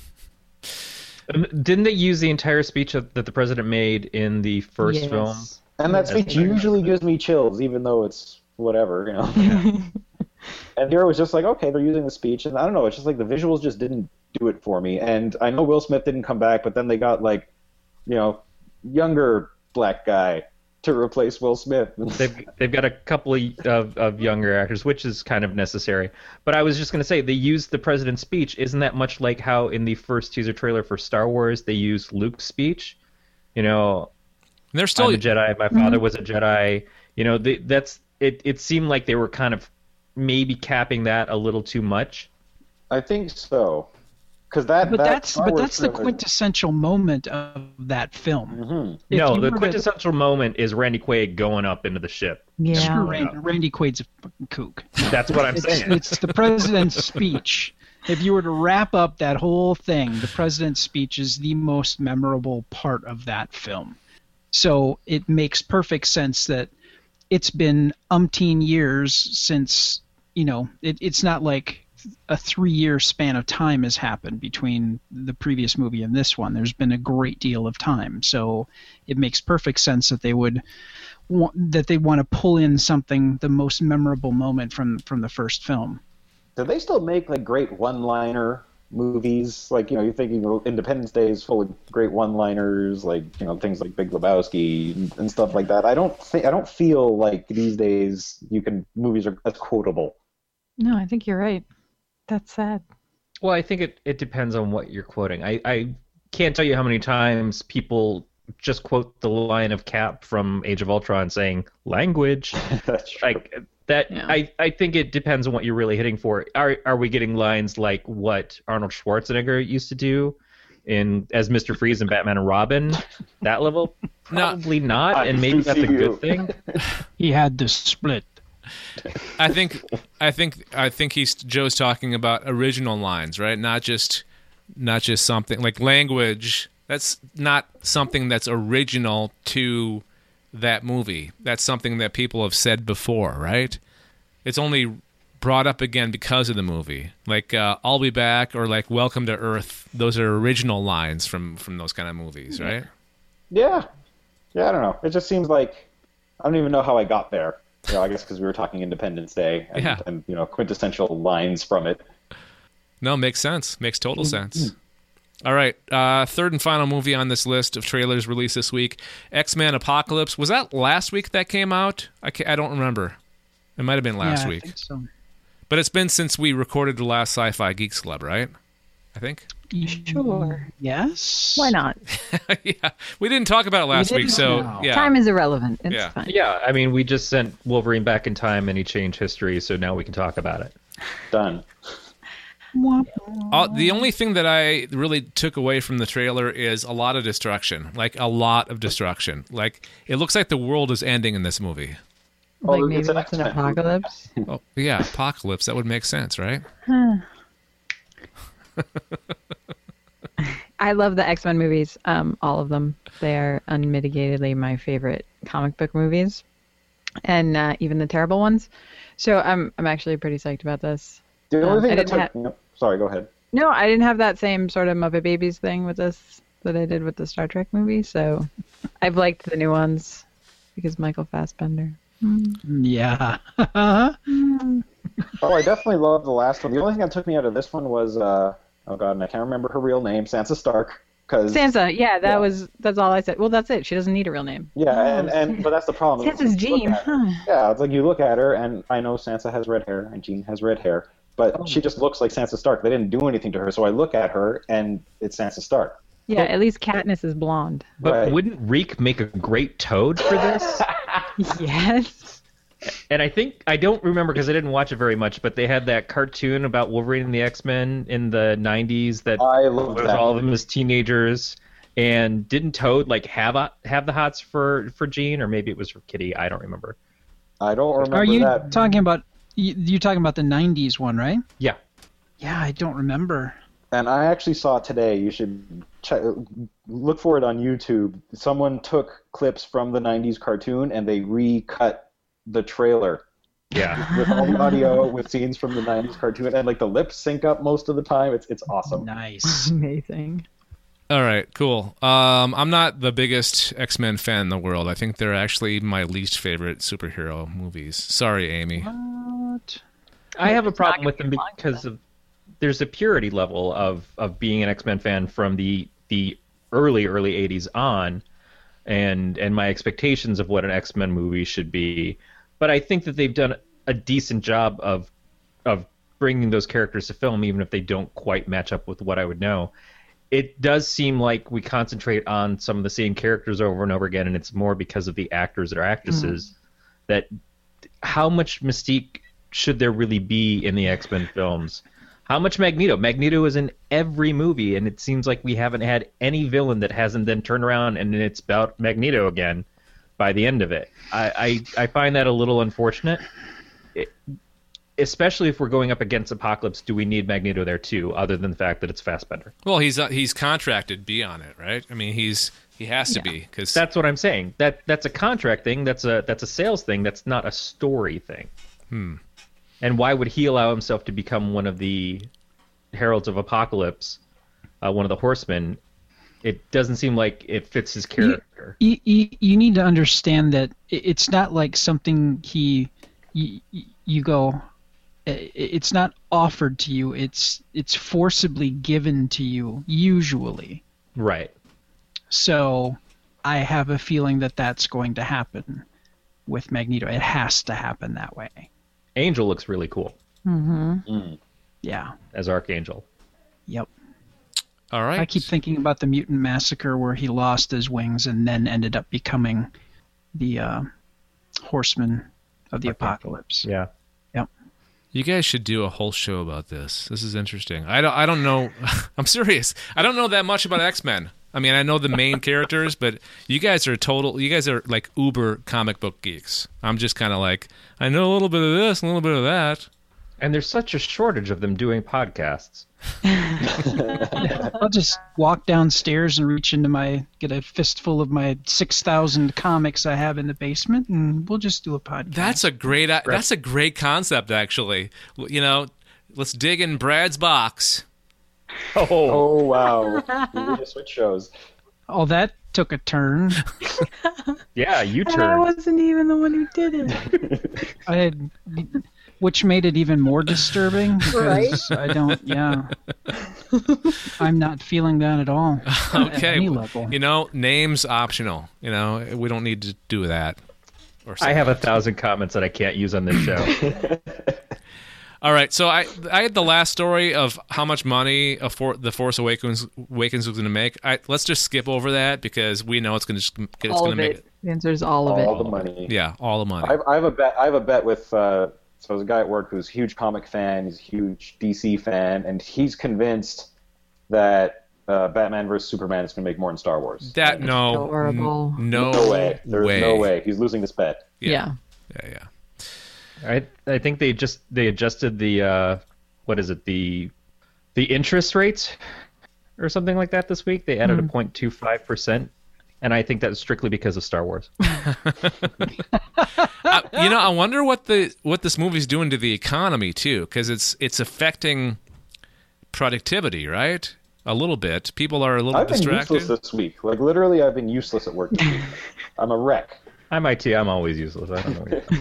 Um, Didn't they use the entire speech of, that the president made in the first Yes. film? And that That's speech fair. usually gives me chills, even though it's whatever, you know. And here it was just like, okay, they're using the speech, and I don't know. It's just like the visuals just didn't do it for me. And I know Will Smith didn't come back, but then they got like, you know, younger black guy to replace Will Smith. They've they've got a couple of, of of younger actors, which is kind of necessary. But I was just going to say they used the president's speech. Isn't that much like how in the first teaser trailer for Star Wars they used Luke's speech? You know, They're still. I'm a Jedi. My father was a Jedi. You know, they, that's it. It seemed like they were kind of maybe capping that a little too much. I think so. Because that, But that that's Star but Wars that's the trailer- quintessential moment of that film. Mhm. If No, you the were to- quintessential moment is Randy Quaid going up into the ship. Yeah. Screw Randy, Randy Quaid's a fucking kook. That's what I'm It's, saying. it's the president's speech. If you were to wrap up that whole thing, the president's speech is the most memorable part of that film. So it makes perfect sense that it's been umpteen years since, you know, it, it's not like a three-year span of time has happened between the previous movie and this one. There's been a great deal of time. So it makes perfect sense that they would wa- that they want to pull in something, the most memorable moment from, from the first film. Do they still make like great one-liner movies? Like, you know, you're thinking of Independence Day is full of great one-liners, like, you know, things like Big Lebowski and, and stuff like that. I don't think I don't feel like these days you can movies are as quotable. No, I think you're right. That's sad. Well, I think it, it depends on what you're quoting. I, I can't tell you how many times people just quote the line of Cap from Age of Ultron saying, language. That's true. Like that, Yeah. I, I think it depends on what you're really hitting for. Are are we getting lines like what Arnold Schwarzenegger used to do in as Mister Freeze in Batman and Robin? That level? Probably not, I and maybe that's a see you. good thing. He had the split. I think I think I think he's Joe's talking about original lines, right? Not just not just something like language. That's not something that's original to that movie. That's something that people have said before, right? It's only brought up again because of the movie. Like uh, I'll be back or like Welcome to Earth. Those are original lines from from those kind of movies, right? Yeah. Yeah, I don't know. It just seems like I don't even know how I got there. You know, I guess because we were talking Independence Day and, Yeah. and you know quintessential lines from it. No, makes sense. Makes total sense. All right, uh, third and final movie on this list of trailers released this week, X-Men Apocalypse. Was that last week that came out? I, ca- I don't remember. It might have been last yeah, week. I think so. But it's been since we recorded the last Sci-Fi Geeks Club, right? I think. Sure. Yes. Why not? Yeah, we didn't talk about it last week, didn't? so No. yeah. Time is irrelevant. It's Yeah. fine. Yeah, I mean, we just sent Wolverine back in time and he changed history, so now we can talk about it. Done. Uh, the only thing that I really took away from the trailer is a lot of destruction, like a lot of destruction. Like it looks like the world is ending in this movie. Like Oh, maybe it's it's an an X-Men movie. apocalypse. Oh, yeah, apocalypse. That would make sense, right? I love the X-Men movies, um, all of them. They are unmitigatedly my favorite comic book movies, and uh, even the terrible ones. So I'm I'm actually pretty psyched about this. The only Um, thing I that didn't took, ha- yep, sorry, go ahead. No, I didn't have that same sort of Muppet Babies thing with this that I did with the Star Trek movie. So I've liked the new ones because Michael Fassbender. Yeah. Oh, I definitely love the last one. The only thing that took me out of this one was, uh, oh god, and I can't remember her real name, Sansa Stark. Cause, Sansa, yeah, that Yeah. was that's all I said. Well, that's it. She doesn't need a real name. yeah, Oh, and, and but that's the problem. Sansa's You look Jean, at her- huh? Yeah, it's like you look at her, and I know Sansa has red hair, and Jean has red hair, but Oh. she just looks like Sansa Stark. They didn't do anything to her, so I look at her, and it's Sansa Stark. Yeah, at least Katniss is blonde. But Right. wouldn't Reek make a great Toad for this? Yes. And I think I don't remember because I didn't watch it very much, but they had that cartoon about Wolverine and the X-Men in the nineties that I love was that. all of them as teenagers. And didn't Toad like have a, have the hots for for Jean, or maybe it was for Kitty? I don't remember. I don't remember Are you that. talking about you, you're talking about the nineties one, right? Yeah. Yeah, I don't remember. And I actually saw today. You should check, look for it on YouTube. Someone took clips from the nineties cartoon and they recut the trailer Yeah. with all the audio with scenes from the nineties cartoon, and like the lips sync up most of the time. It's it's awesome. Nice. Amazing. All right, cool. Um, I'm not the biggest X-Men fan in the world. I think they're actually my least favorite superhero movies. Sorry, Amy. What? I have a It's not problem gonna with be them long for because of there's a purity level of, of being an X-Men fan from the the early early eighties on, and and my expectations of what an X-Men movie should be. But I think that they've done a decent job of of bringing those characters to film, even if they don't quite match up with what I would know. It does seem like we concentrate on some of the same characters over and over again, and it's more because of the actors or actresses that how much mystique should there really be in the X-Men films? How much Magneto? Magneto is in every movie, and it seems like we haven't had any villain that hasn't then turned around and it's about Magneto again by the end of it. I, I, I find that a little unfortunate, it, especially if we're going up against Apocalypse. Do we need Magneto there too, other than the fact that it's Fassbender? Well, he's uh, he's contracted to be on it, right? I mean, he's he has to Yeah. be because That's what I'm saying. That that's a contract thing. That's a that's a sales thing. That's not a story thing. Hmm. And why would he allow himself to become one of the Heralds of Apocalypse, uh, one of the Horsemen? It doesn't seem like it fits his character. You, you, you need to understand that it- it's not like something he you, you go. i- It's not offered to you. It's it's forcibly given to you usually. Right. So I have a feeling that that's going to happen with Magneto. It has to happen that way. Angel looks really cool Yeah. as Archangel. Yep. all right. I keep thinking about the Mutant Massacre where he lost his wings and then ended up becoming the uh, Horseman of the Apocalypse. Yeah. You guys should do a whole show about this. This is interesting. I don't. I don't know. I'm serious. I don't know that much about X-Men. I mean, I know the main characters, but you guys are total. You guys are like uber comic book geeks. I'm just kind of like, I know a little bit of this, and a little bit of that. And there's such a shortage of them doing podcasts. I'll just walk downstairs and reach into my, get a fistful of my six thousand comics I have in the basement, and we'll just do a podcast. That's a great. That's a great concept, actually. You know, let's dig in Brad's box. Oh, Oh wow! We just switch shows. Oh, that took a turn. yeah, you And I turn. wasn't even the one who did it. I had, which made it even more disturbing because I don't. Yeah, I'm not feeling that at all. At Okay, any level. you know, names optional. You know, we don't need to do that. Or I have a thousand comments that I can't use on this show. All right, so I I had the last story of how much money a for, the Force Awakens Awakens was going to make. I, let's just skip over that because we know it's going to it's all going of to make it. The answer is all of All it. the money. yeah all the money. I, I have a bet. I have a bet with. Uh, so there's a guy at work who's a huge comic fan. He's a huge D C fan, and he's convinced that uh, Batman versus Superman is going to make more than Star Wars. that no Adorable. n- no, No way. There's way. no way. He's losing this bet. Yeah. yeah yeah. I I think they just they adjusted the uh, what is it the the interest rates or something like that this week. They added a point two five percent, and I think that's strictly because of Star Wars. I, you know, I wonder what the what this movie's doing to the economy too, because it's it's affecting productivity, right? A little bit. People are a little I've been distracted. useless this week. Like literally, I've been useless at work this week. I'm a wreck. I'm I T. I'm always useless. I don't know.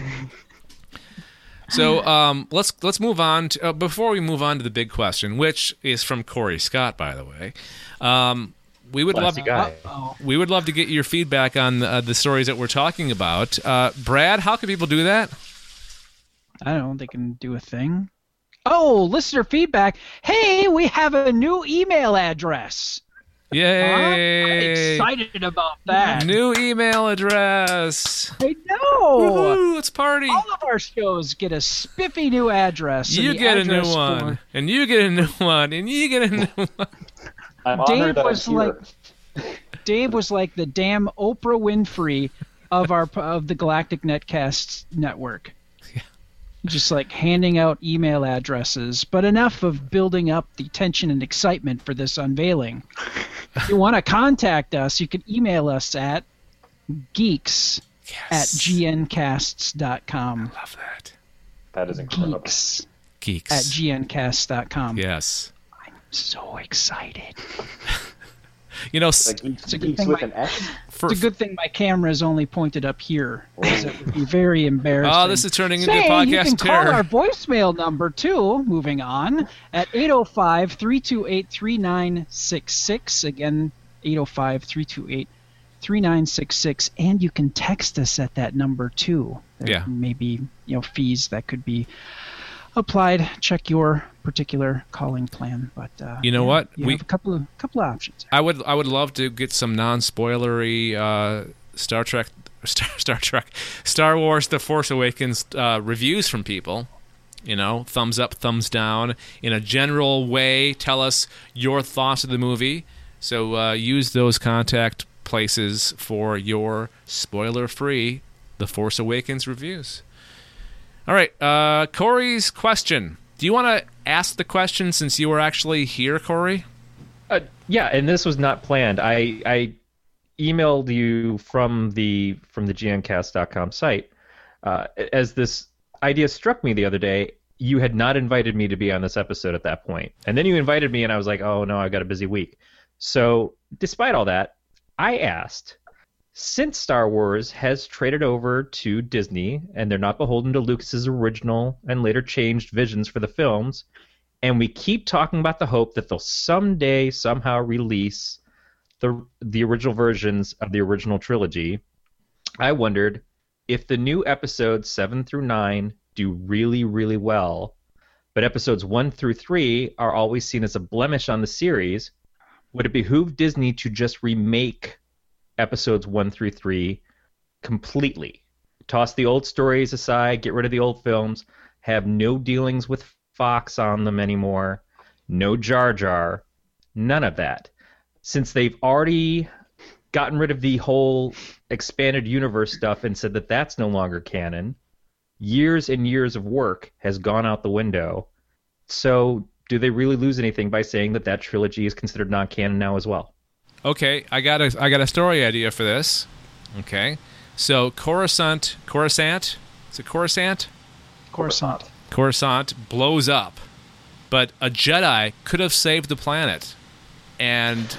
So um, let's let's move on to, uh, before we move on to the big question, which is from Corey Scott, by the way. Um, we would love Classy guy. Oh, we would love to get your feedback on uh, the stories that we're talking about. Uh, Brad, how can people do that? I don't know. They can do a thing. Oh, listener feedback. Hey, we have a new email address. Yay! I'm excited about that. New email address. I know. Woohoo, let's party. All of our shows get a spiffy new address. and You the get a new address one, for- and you get a new one, and you get a new one. I'm Dave honored that was I'm here. like- Dave was like the damn Oprah Winfrey of our of the Galactic Netcasts network. Just like handing out email addresses, but enough of building up the tension and excitement for this unveiling. If you want to contact us, you can email us at geeks at g n casts dot com. Love that. That is incredible. Geeks Geeks. at g n casts dot com. Yes. So excited. You know, s- Like geeks, a good geeks thing with my- an S. for, It's a good thing my camera is only pointed up here, 'cause it would be very embarrassing. oh, this is turning into Say, a you podcast can call terror. our voicemail number too, moving on, at eight oh five, three two eight, three nine six six. Again, eight oh five, three two eight, three nine six six. And you can text us at that number too. There Yeah. may be, you know, fees that could be applied. Check your particular calling plan. But uh, You know yeah, what? You We- have a couple of couple of options. I would I would love to get some non-spoilery uh, Star Trek, Star, Star Trek, Star Wars: The Force Awakens uh, reviews from people. You know, thumbs up, thumbs down. In a general way, tell us your thoughts of the movie. So uh, use those contact places for your spoiler-free The Force Awakens reviews. All right, uh, Corey's question. Do you want to ask the question since you were actually here, Corey? Uh, yeah, and this was not planned. I I emailed you from the from the G N cast dot com site uh, as this idea struck me the other day. You had not invited me to be on this episode at that point, and then you invited me, and I was like, "Oh no, I got a busy week." So, despite all that, I asked, since Star Wars has traded over to Disney, and they're not beholden to Lucas's original and later changed visions for the films, and we keep talking about the hope that they'll someday somehow release the the original versions of the original trilogy, I wondered if the new episodes seven through nine do really, really well, but episodes one through three are always seen as a blemish on the series, would it behoove Disney to just remake episodes one through three completely? Toss the old stories aside, get rid of the old films, have no dealings with Fox on them anymore, no Jar Jar, none of that. Since they've already gotten rid of the whole expanded universe stuff and said that that's no longer canon, years and years of work has gone out the window. So do they really lose anything by saying that that trilogy is considered non-canon now as well? Okay, I got a I got a story idea for this. Okay, so Coruscant, Coruscant, is it Coruscant? Coruscant. Coruscant blows up, but a Jedi could have saved the planet. And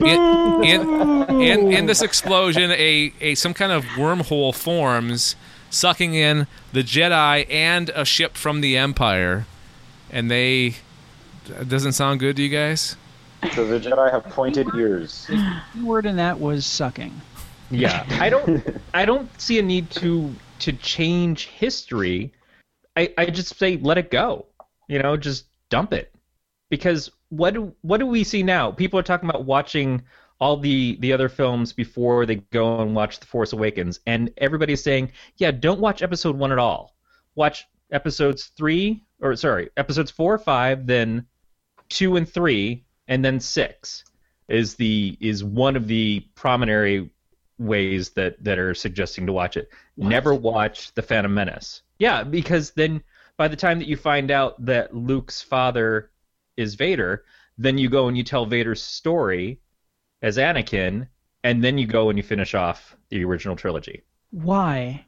in, in, in, in this explosion, a, a some kind of wormhole forms, sucking in the Jedi and a ship from the Empire. And they... It doesn't sound good to you guys? So the Jedi have pointed ears. The word in that was sucking. Yeah, I don't I don't see a need to to change history. I, I just say let it go. You know, just dump it. Because what do, what do we see now? People are talking about watching all the, the other films before they go and watch The Force Awakens, and everybody's saying, yeah, don't watch episode one at all. Watch episodes three, or sorry, episodes four, five, then two and three, and then six is the is one of the primary ways that, that are suggesting to watch it. What? Never watch The Phantom Menace. Yeah, because then by the time that you find out that Luke's father is Vader, then you go and you tell Vader's story as Anakin, and then you go and you finish off the original trilogy. Why?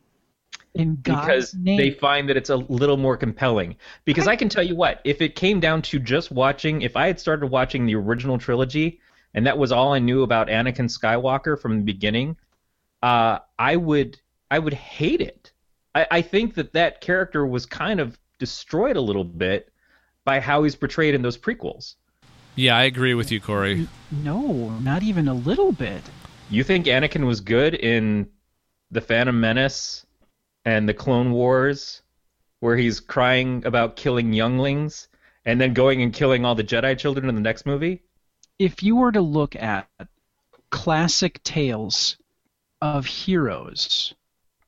In God's because name? They find that it's a little more compelling. Because I, I can tell you what, if it came down to just watching, if I had started watching the original trilogy, and that was all I knew about Anakin Skywalker from the beginning, uh, I would I would hate it. I, I think that that character was kind of destroyed a little bit by how he's portrayed in those prequels. Yeah, I agree with you, Corey. No, not even a little bit. You think Anakin was good in The Phantom Menace and the Clone Wars, where he's crying about killing younglings and then going and killing all the Jedi children in the next movie? If you were to look at classic tales of heroes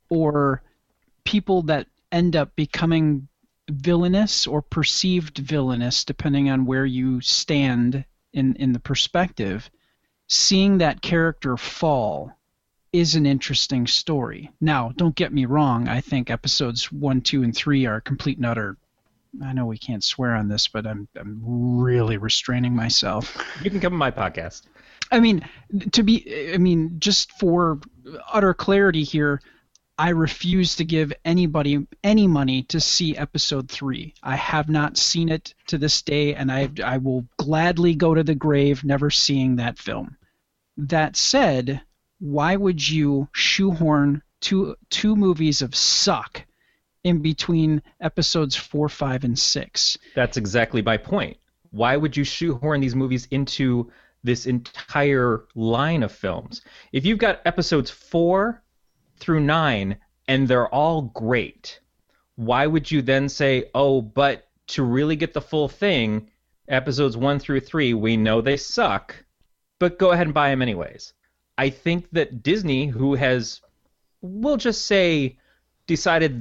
or people that end up becoming villainous or perceived villainous, depending on where you stand in, in the perspective, seeing that character fall is an interesting story. Now, don't get me wrong, I think episodes one, two, and three are complete and utter. I know we can't swear on this, but I'm I'm really restraining myself. You can come on my podcast. I mean, to be, I mean, just for utter clarity here, I refuse to give anybody any money to see episode three. I have not seen it to this day, and I I will gladly go to the grave never seeing that film. That said, why would you shoehorn two two movies of suck in between episodes four, five, and six? That's exactly my point. Why would you shoehorn these movies into this entire line of films? If you've got episodes four through nine and they're all great, why would you then say, oh, but to really get the full thing, episodes one through three, we know they suck, but go ahead and buy them anyways? I think that Disney, who has, we'll just say, decided that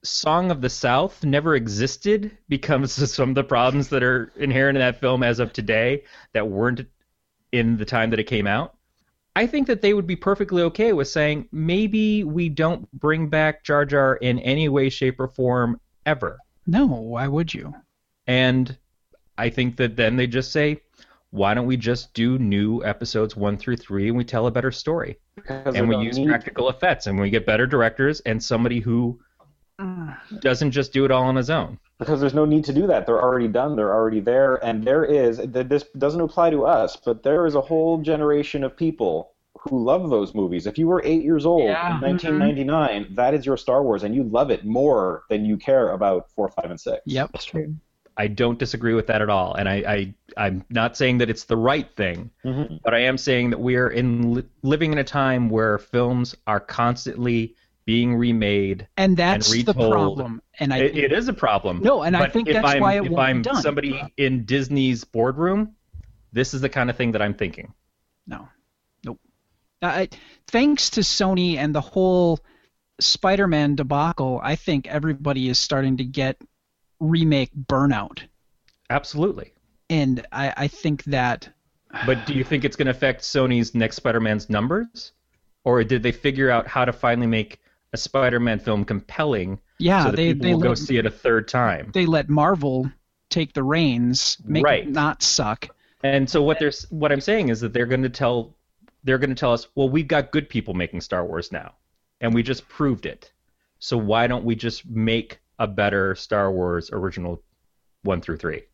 Song of the South never existed because of some of the problems that are inherent in that film as of today that weren't in the time that it came out, I think that they would be perfectly okay with saying maybe we don't bring back Jar Jar in any way, shape, or form ever. No, why would you? And I think that then they just say, why don't we just do new episodes one through three and we tell a better story? Because And they we don't use need- practical effects and we get better directors and somebody who doesn't just do it all on his own. Because there's no need to do that. They're already done. They're already there. And there is, th- this doesn't apply to us, but there is a whole generation of people who love those movies. If you were eight years old Yeah. in nineteen ninety-nine, that is your Star Wars, and you love it more than you care about four, five, and six. Yep. That's true. I don't disagree with that at all. And I, I, I'm not saying that it's the right thing, Mm-hmm. but I am saying that we are in li- living in a time where films are constantly being remade. And that's And the retold. problem. And I It, it is a problem. No, and I But think if that's I'm, why it if won't be I'm done. somebody in Disney's boardroom, this is the kind of thing that I'm thinking. No, nope. I, thanks to Sony and the whole Spider-Man debacle, I think everybody is starting to get remake burnout, Absolutely. and I, I think that But do you think it's going to affect Sony's next Spider-Man's numbers? Or did they figure out how to finally make a Spider-Man film compelling yeah so that they people they will go let, see it a third time? they let Marvel take the reins, make Right. it not suck. And so what they're s- what I'm saying is that they're going to tell they're going to tell us, well, we've got good people making Star Wars now, and we just proved it. So why don't we just make a better Star Wars original one through three?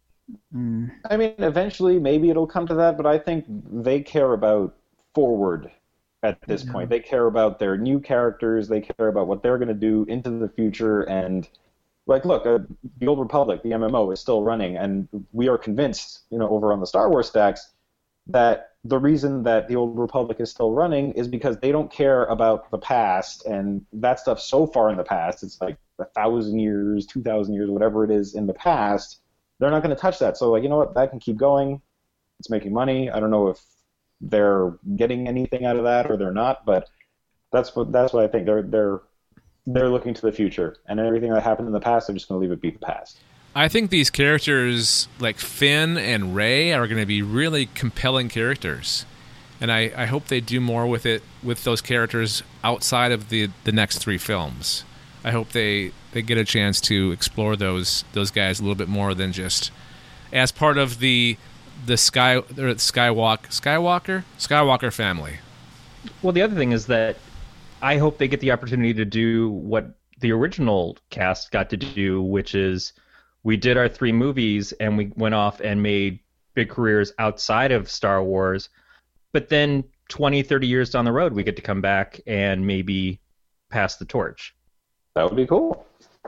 I mean, eventually, maybe it'll come to that, but I think they care about forward at this point. They care about their new characters. They care about what they're going to do into the future. And, like, look, uh, the Old Republic, the M M O, is still running, and we are convinced, you know, over on the Star Wars stacks, that the reason that the Old Republic is still running is because they don't care about the past, and that stuff's so far in the past. It's like a thousand years, two thousand years, whatever it is in the past. They're not going to touch that. So, like, you know what? That can keep going. It's making money. I don't know if they're getting anything out of that or they're not, but that's what that's what I think. They're they're they're looking to the future, and everything that happened in the past, they're just going to leave it be the past. I think these characters like Finn and Rey are going to be really compelling characters, and I, I hope they do more with it with those characters outside of the the next three films. I hope they, they get a chance to explore those those guys a little bit more than just as part of the the Sky or Skywalk Skywalker Skywalker family. Well, the other thing is that I hope they get the opportunity to do what the original cast got to do, which is we did our three movies and we went off and made big careers outside of Star Wars, but then twenty, thirty years down the road, we get to come back and maybe pass the torch. That would be cool.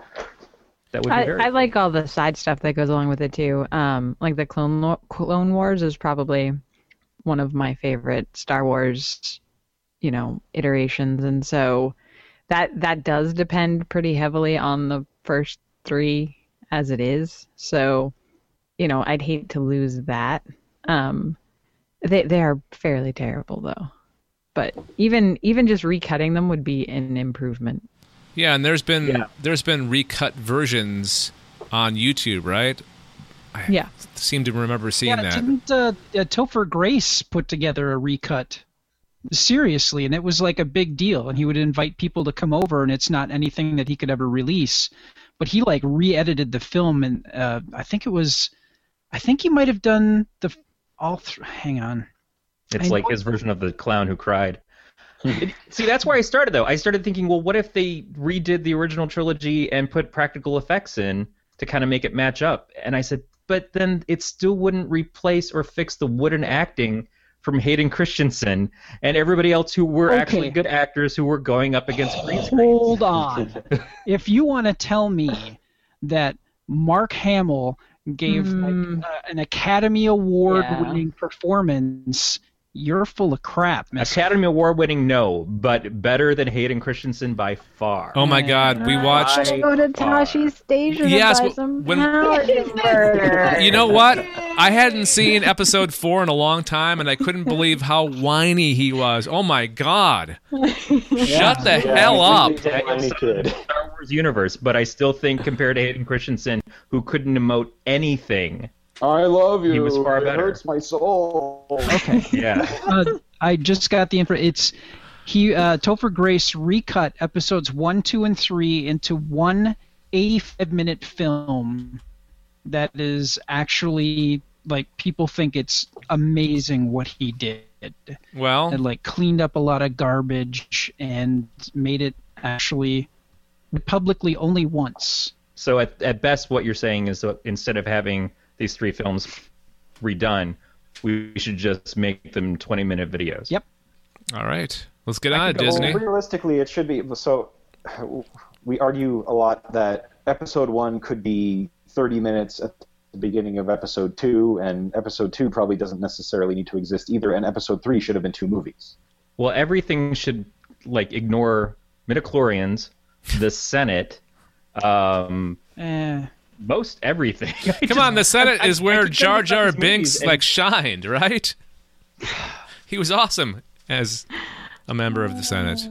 That would be I, very I like all the side stuff that goes along with it too. Um, like the Clone Wa- Clone Wars is probably one of my favorite Star Wars, you know, iterations, and so that that does depend pretty heavily on the first three as it is. So, you know, I'd hate to lose that. Um, they they are fairly terrible though, but even even just recutting them would be an improvement. Yeah, and there's been Yeah. there's been recut versions on YouTube, right? I Yeah. seem to remember seeing Yeah, that. didn't uh, uh, Topher Grace put together a recut? Seriously, and it was like a big deal, and he would invite people to come over, and it's not anything that he could ever release. But he like re-edited the film, and uh, I think it was, I think he might have done the all. Th- hang on, It's I like know- his version of the clown who cried. It- see, that's where I started, though. I started thinking, well, what if they redid the original trilogy and put practical effects in to kind of make it match up? And I said, but then it still wouldn't replace or fix the wooden acting from Hayden Christensen and everybody else who were Okay. actually good actors who were going up against green screens. hold on. If you want to tell me that Mark Hamill gave Mm. like, uh, an Academy Award-winning performance, you're full of crap, miss. Academy Award winning, no, but better than Hayden Christensen by far. Oh my God, we watched. I- Go to Tashi's station Yes, and buy w- some when- allergy murder. You know what? I hadn't seen episode four in a long time, and I couldn't believe how whiny he was. Oh my God! Shut the Yeah, hell I up! think he's a whiny kid. Star Wars Wars universe, but I still think compared to Hayden Christensen, who couldn't emote anything, I love you. He was far it better. hurts my soul. Okay. yeah. uh, I just got the info. It's he uh, Topher Grace recut episodes one, two, and three into one eighty-five minute film that is actually like people think it's amazing what he did. Well, and like cleaned up a lot of garbage and made it actually publicly only once. So at at best, what you're saying is that instead of having these three films redone, we should just make them twenty minute videos. Yep. All right. Let's get on it, Well, Disney. realistically, it should be. So we argue a lot that episode one could be thirty minutes at the beginning of episode two, and episode two probably doesn't necessarily need to exist either, and episode three should have been two movies. Well, everything should like ignore midichlorians, the Senate, um, Eh. most everything. Come on, the Senate I- is I where could Jar think Jar about these movies Binks and- like shined, right? He was awesome as a member of the Senate.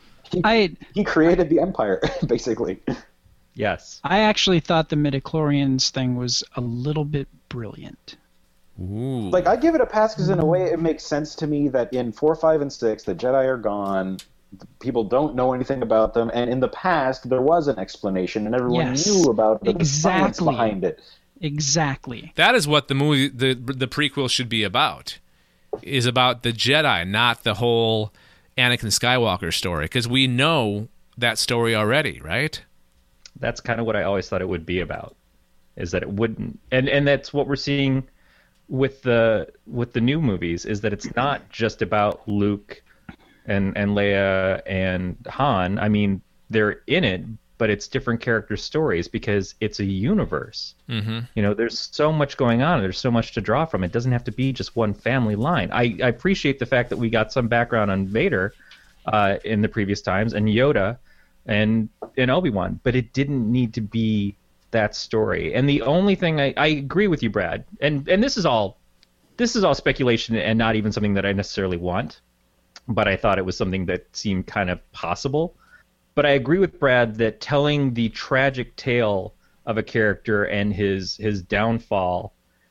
I He created the Empire, basically. Yes. I actually thought the midichlorians thing was a little bit brilliant. Ooh. Like, I give it a pass because in a way it makes sense to me that in four, five, and six, the Jedi are gone. People don't know anything about them, and in the past there was an explanation, and everyone Yes, knew about the science exactly. behind it. Exactly. That is what the movie, the the prequel should be about. Is about the Jedi, not the whole Anakin Skywalker story, because we know that story already, right? That's kind of what I always thought it would be about, is that it wouldn't, and and that's what we're seeing with the with the new movies, is that it's not just about Luke and and Leia and Han. I mean, they're in it, but it's different character stories because it's a universe. Mm-hmm. You know, there's so much going on. There's so much to draw from. It doesn't have to be just one family line. I, I appreciate the fact that we got some background on Vader uh, in the previous times, and Yoda, and and Obi-Wan, but it didn't need to be that story. And the only thing I, I agree with you, Brad, and and this is all this is all speculation and not even something that I necessarily want, but I thought it was something that seemed kind of possible. But I agree with Brad that telling the tragic tale of a character and his his downfall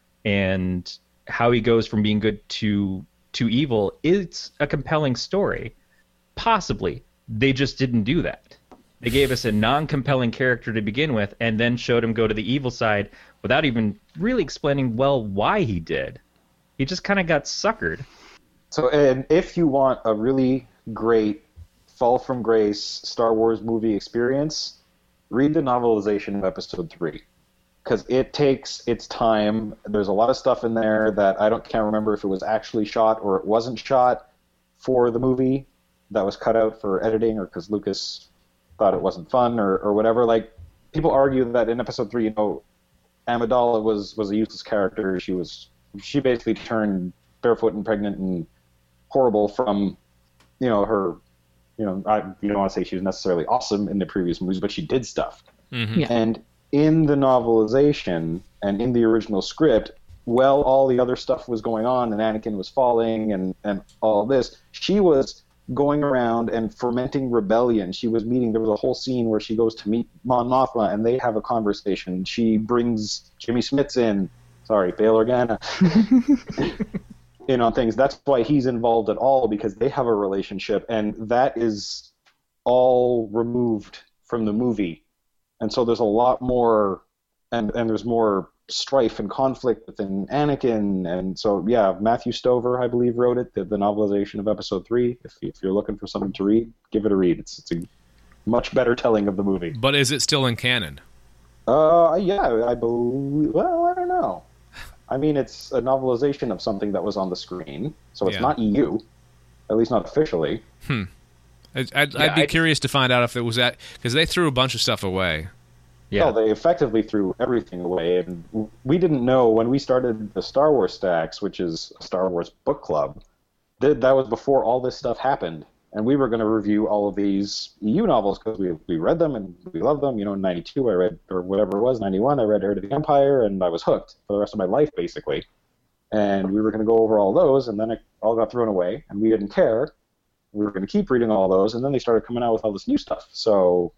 and how he goes from being good to to evil is a compelling story. Possibly. They just didn't do that. They gave us a non-compelling character to begin with and then showed him go to the evil side without even really explaining well why he did. He just kind of got suckered. So, and if you want a really great Fall from Grace Star Wars movie experience, read the novelization of Episode three. Because it takes its time. There's a lot of stuff in there that I don't can't remember if it was actually shot or it wasn't shot for the movie, that was cut out for editing or because Lucas thought it wasn't fun or, or whatever. Like, people argue that in Episode three, you know, Amidala was, was a useless character. She was she basically turned barefoot and pregnant and horrible from, you know, her, you know, I you don't want to say she was necessarily awesome in the previous movies, but she did stuff. Mm-hmm. Yeah. And in the novelization and in the original script, while all the other stuff was going on and Anakin was falling and, and all this, she was going around and fermenting rebellion. She was meeting, there was a whole scene where she goes to meet Mon Mothma and they have a conversation. She brings Jimmy Smits in, sorry, Bail Organa, in on things. That's why he's involved at all, because they have a relationship, and that is all removed from the movie. And so there's a lot more, and, and there's more strife and conflict within Anakin. And so, yeah, Matthew Stover, I believe, wrote it, the, the novelization of Episode three. If, if you're looking for something to read, give it a read. It's, it's a much better telling of the movie. But is it still in canon? Uh, yeah, I believe, well, I don't know. I mean, it's a novelization of something that was on the screen, so it's Yeah. not E U, at least not officially. Hmm. I'd, I'd, Yeah, I'd be I- curious to find out if it was that, because they threw a bunch of stuff away. Yeah. No, they effectively threw everything away, and we didn't know when we started the Star Wars Stacks, which is a Star Wars book club, that that was before all this stuff happened, and we were going to review all of these E U novels because we we read them and we love them. You know, in ninety-two I read, or whatever it was, ninety-one I read Heir to the Empire, and I was hooked for the rest of my life, basically. And we were going to go over all those, and then it all got thrown away, and we didn't care. We were going to keep reading all those, and then they started coming out with all this new stuff. So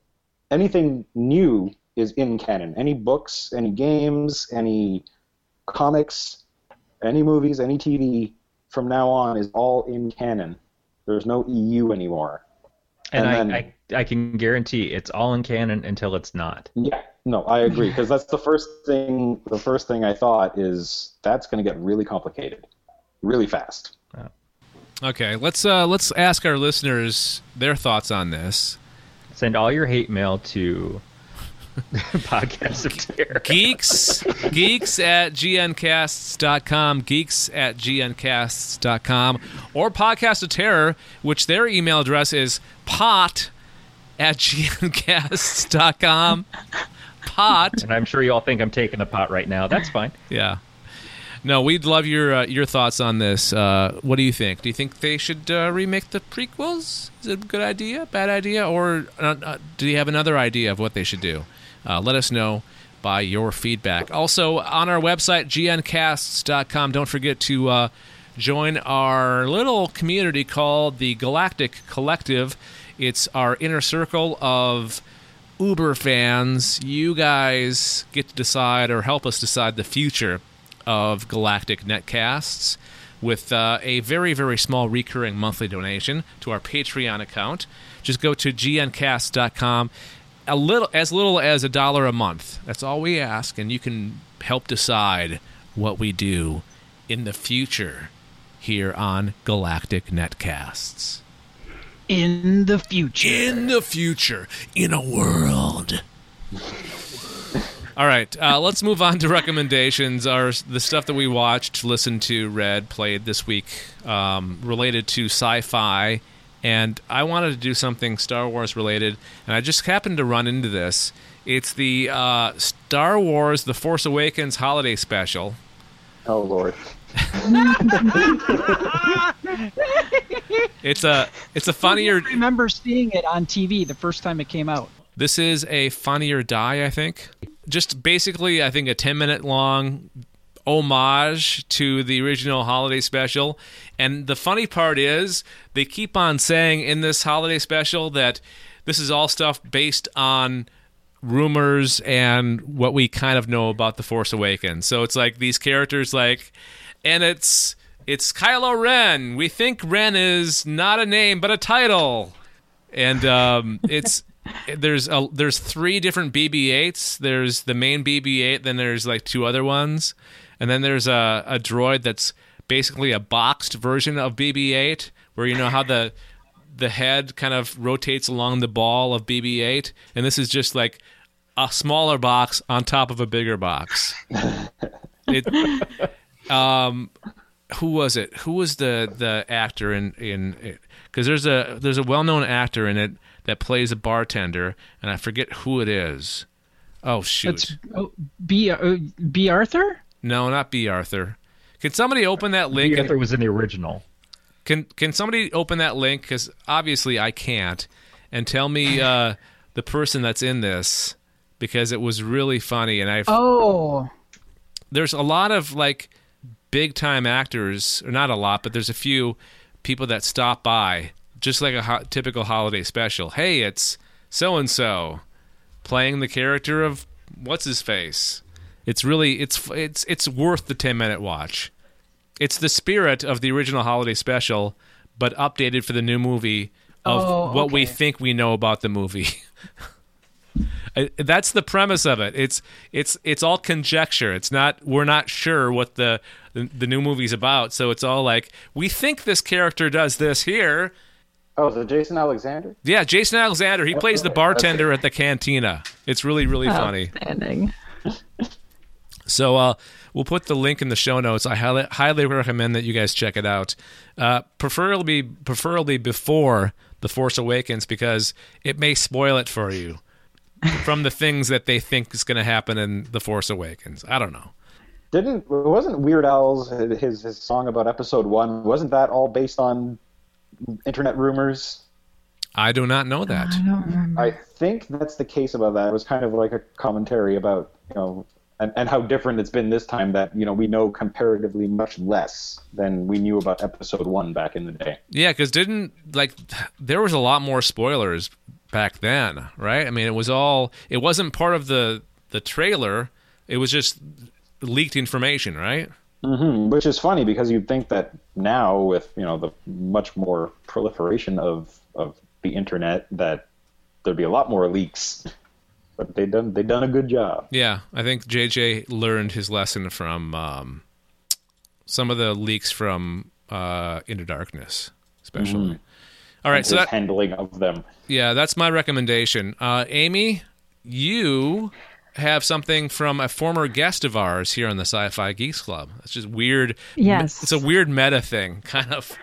anything new is in canon. Any books, any games, any comics, any movies, any T V from now on is all in canon. There's no E U anymore. And, And I, then- I, I can guarantee it's all in canon until it's not. Yeah, no, I agree, because that's the first thing. The first thing I thought is that's going to get really complicated, really fast. Okay, let's uh, let's ask our listeners their thoughts on this. Send all your hate mail to Podcast of Terror. Geeks, geeks at g n casts dot com, geeks at g n casts dot com, or Podcast of Terror, which their email address is pot at g n casts dot com. Pot. And I'm sure you all think I'm taking the pot right now. That's fine. Yeah. No, we'd love your uh, your thoughts on this. Uh, what do you think? Do you think they should uh, remake the prequels? Is it a good idea, bad idea, or uh, uh, do you have another idea of what they should do? Uh, let us know by your feedback. Also, on our website, g n casts dot com, don't forget to uh, join our little community called the Galactic Collective. It's our inner circle of Uber fans. You guys get to decide or help us decide the future of Galactic Netcasts with uh, a very, very small recurring monthly donation to our Patreon account. Just go to g n cast dot com. A little, as little as a dollar a month. That's all we ask, and you can help decide what we do in the future here on Galactic Netcasts. In the future. In the future, in a world. All right, uh, let's move on to recommendations. Our the stuff that we watched, listened to, read, played this week, um, related to sci-fi, and I wanted to do something Star Wars related, and I just happened to run into this. It's the uh, Star Wars: The Force Awakens holiday special. Oh Lord. It's a it's a funnier. I remember seeing it on T V the first time it came out. This is a Funny or Die, I think. Just basically, I think, a ten-minute long homage to the original holiday special. And the funny part is, they keep on saying in this holiday special that this is all stuff based on rumors and what we kind of know about The Force Awakens. So it's like these characters like, and it's it's Kylo Ren. We think Ren is not a name, but a title. And um, it's... There's a, there's three different B B eights. There's the main B B eight, then there's like two other ones, and then there's a, a droid that's basically a boxed version of B B eight, where you know how the the head kind of rotates along the ball of B B eight, and this is just like a smaller box on top of a bigger box. It, um, who was it? Who was the, the actor in in? Because there's a there's a well-known actor in it that plays a bartender, and I forget who it is. Oh, shoot. It's oh, B. Uh, B. Arthur? No, not B. Arthur. Can somebody open that link? B. Arthur was in the original. Can Can somebody open that link? Because obviously I can't. And tell me uh, the person that's in this, because it was really funny. And I've Oh. There's a lot of, like, big-time actors, or not a lot, but there's a few people that stop by, just like a ho- typical holiday special. Hey, it's so-and-so playing the character of what's-his-face. It's really, it's it's it's worth the ten-minute watch. It's the spirit of the original holiday special, but updated for the new movie of Oh, what we okay. think we know about the movie. I- That's the premise of it. It's it's it's all conjecture. It's not we're not sure what the, the the new movie's about. So it's all like, we think this character does this here. Oh, is it Jason Alexander? Yeah, Jason Alexander. He plays the bartender at the cantina. It's really really funny. Outstanding. So uh, we'll put the link in the show notes. I highly, highly recommend that you guys check it out. Uh, preferably preferably before The Force Awakens, because it may spoil it for you from the things that they think is going to happen in The Force Awakens. I don't know. Didn't wasn't Weird Al's his his song about Episode One? Wasn't that all based on internet rumors? I do not know that. I don't remember. I think that's the case about that. It was kind of like a commentary about, you know, and, and how different it's been this time, that, you know, we know comparatively much less than we knew about Episode One back in the day. Yeah, because didn't, like, there was a lot more spoilers back then, right? I mean, it was all it wasn't part of the the trailer. It was just leaked information, right? Mm-hmm. Which is funny because you'd think that now, with you know the much more proliferation of of the internet, that there'd be a lot more leaks. But they done they done a good job. Yeah, I think J J learned his lesson from um, some of the leaks from uh, Into Darkness, especially. Mm. All right, and so his that handling of them. Yeah, that's my recommendation. Uh, Amy, you have something from a former guest of ours here on the Sci-Fi Geeks Club. It's just weird. Yes. It's a weird meta thing, kind of.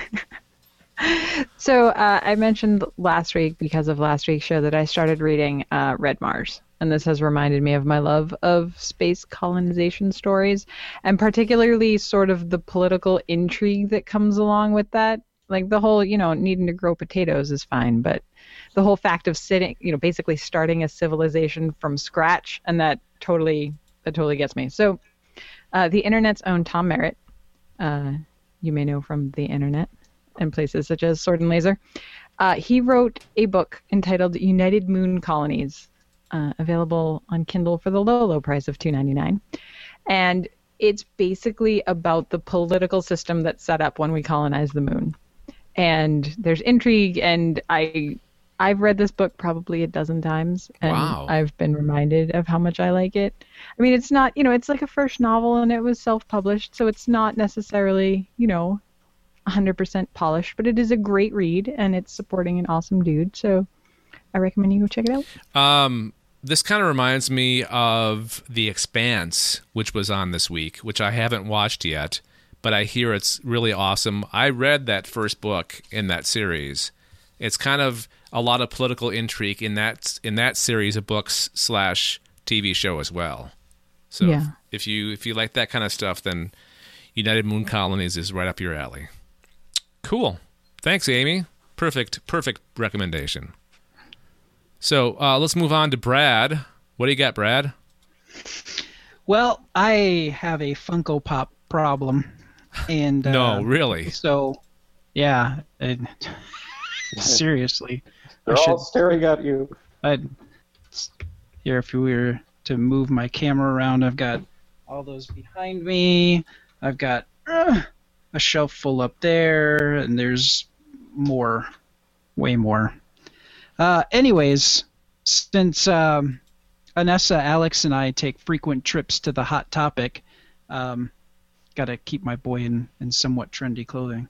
So uh, I mentioned last week, because of last week's show, that I started reading uh, Red Mars. And this has reminded me of my love of space colonization stories, and particularly sort of the political intrigue that comes along with that. Like the whole, you know, needing to grow potatoes is fine, but the whole fact of sitting, you know, basically starting a civilization from scratch, and that totally, that totally gets me. So uh, the internet's own Tom Merritt, uh, you may know from the internet and places such as Sword and Laser, uh, he wrote a book entitled United Moon Colonies, uh, available on Kindle for the low, low price of two dollars and ninety-nine cents. And it's basically about the political system that's set up when we colonize the moon. And there's intrigue, and I, I've read this book probably a dozen times, and Wow. I've been reminded of how much I like it. I mean, it's not, you know, it's like a first novel, and it was self-published, so it's not necessarily, you know, one hundred percent polished, but it is a great read, and it's supporting an awesome dude, so I recommend you go check it out. Um, this kind of reminds me of The Expanse, which was on this week, which I haven't watched yet, but I hear it's really awesome. I read that first book in that series. It's kind of a lot of political intrigue in that in that series of books slash T V show as well. So Yeah. if, if you if you like that kind of stuff, then United Moon Colonies is right up your alley. Cool. Thanks, Amy. Perfect, perfect recommendation. So uh, let's move on to Brad. What do you got, Brad? Well, I have a Funko Pop problem, and uh, No, really. So, yeah, and, seriously, They're I all should- staring at you. I'd, here, if we were to move my camera around, I've got all those behind me. I've got uh, a shelf full up there, and there's more, way more. Uh, anyways, since um, Anessa, Alex, and I take frequent trips to the Hot Topic, um, got to keep my boy in, in somewhat trendy clothing.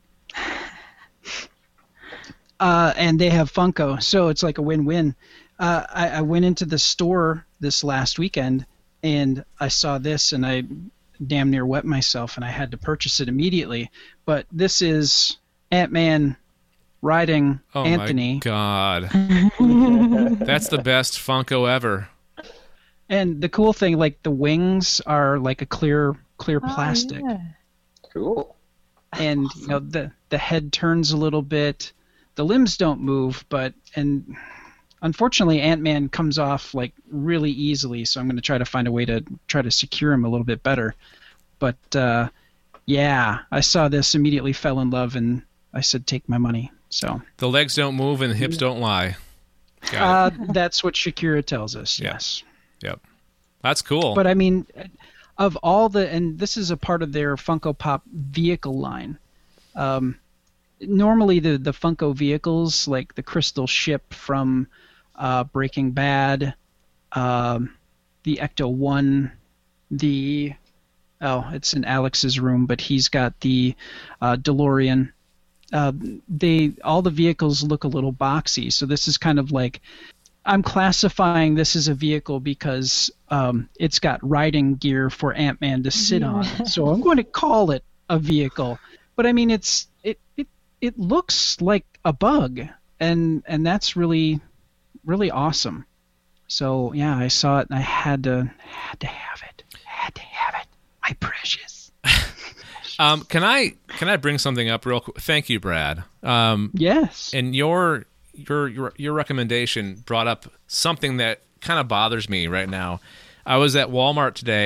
Uh, and they have Funko, so it's like a win-win. Uh, I, I went into the store this last weekend, and I saw this, and I damn near wet myself, and I had to purchase it immediately. But this is Ant-Man riding Oh Anthony. my God. That's the best Funko ever. And the cool thing, like the wings are like a clear clear Oh, plastic. yeah. Cool. And you know the the head turns a little bit. The limbs don't move, but and unfortunately Ant-Man comes off like really easily, so I'm going to try to find a way to try to secure him a little bit better. But uh, yeah, I saw this, immediately fell in love, and I said take my money. So The legs don't move and the hips don't lie. Got it. uh, that's what Shakira tells us. Yeah. Yes. Yep. That's cool. But I mean, of all the, and this is a part of their Funko Pop vehicle line. Um, normally, the the Funko vehicles, like the Crystal Ship from uh, Breaking Bad, um, the Ecto One, the oh, it's in Alex's room, but he's got the uh, DeLorean. Uh, they all the vehicles look a little boxy, so this is kind of like. I'm classifying this as a vehicle because um, it's got riding gear for Ant-Man to sit on. So I'm going to call it a vehicle. But I mean, it's it it, it looks like a bug, and and that's really really awesome. So yeah, I saw it and I had to had to have it. Had to have it. My precious. um, can I can I bring something up real quick? Thank you, Brad. Um, Yes. and your your your your recommendation brought up something that kind of bothers me right now. I was at Walmart today,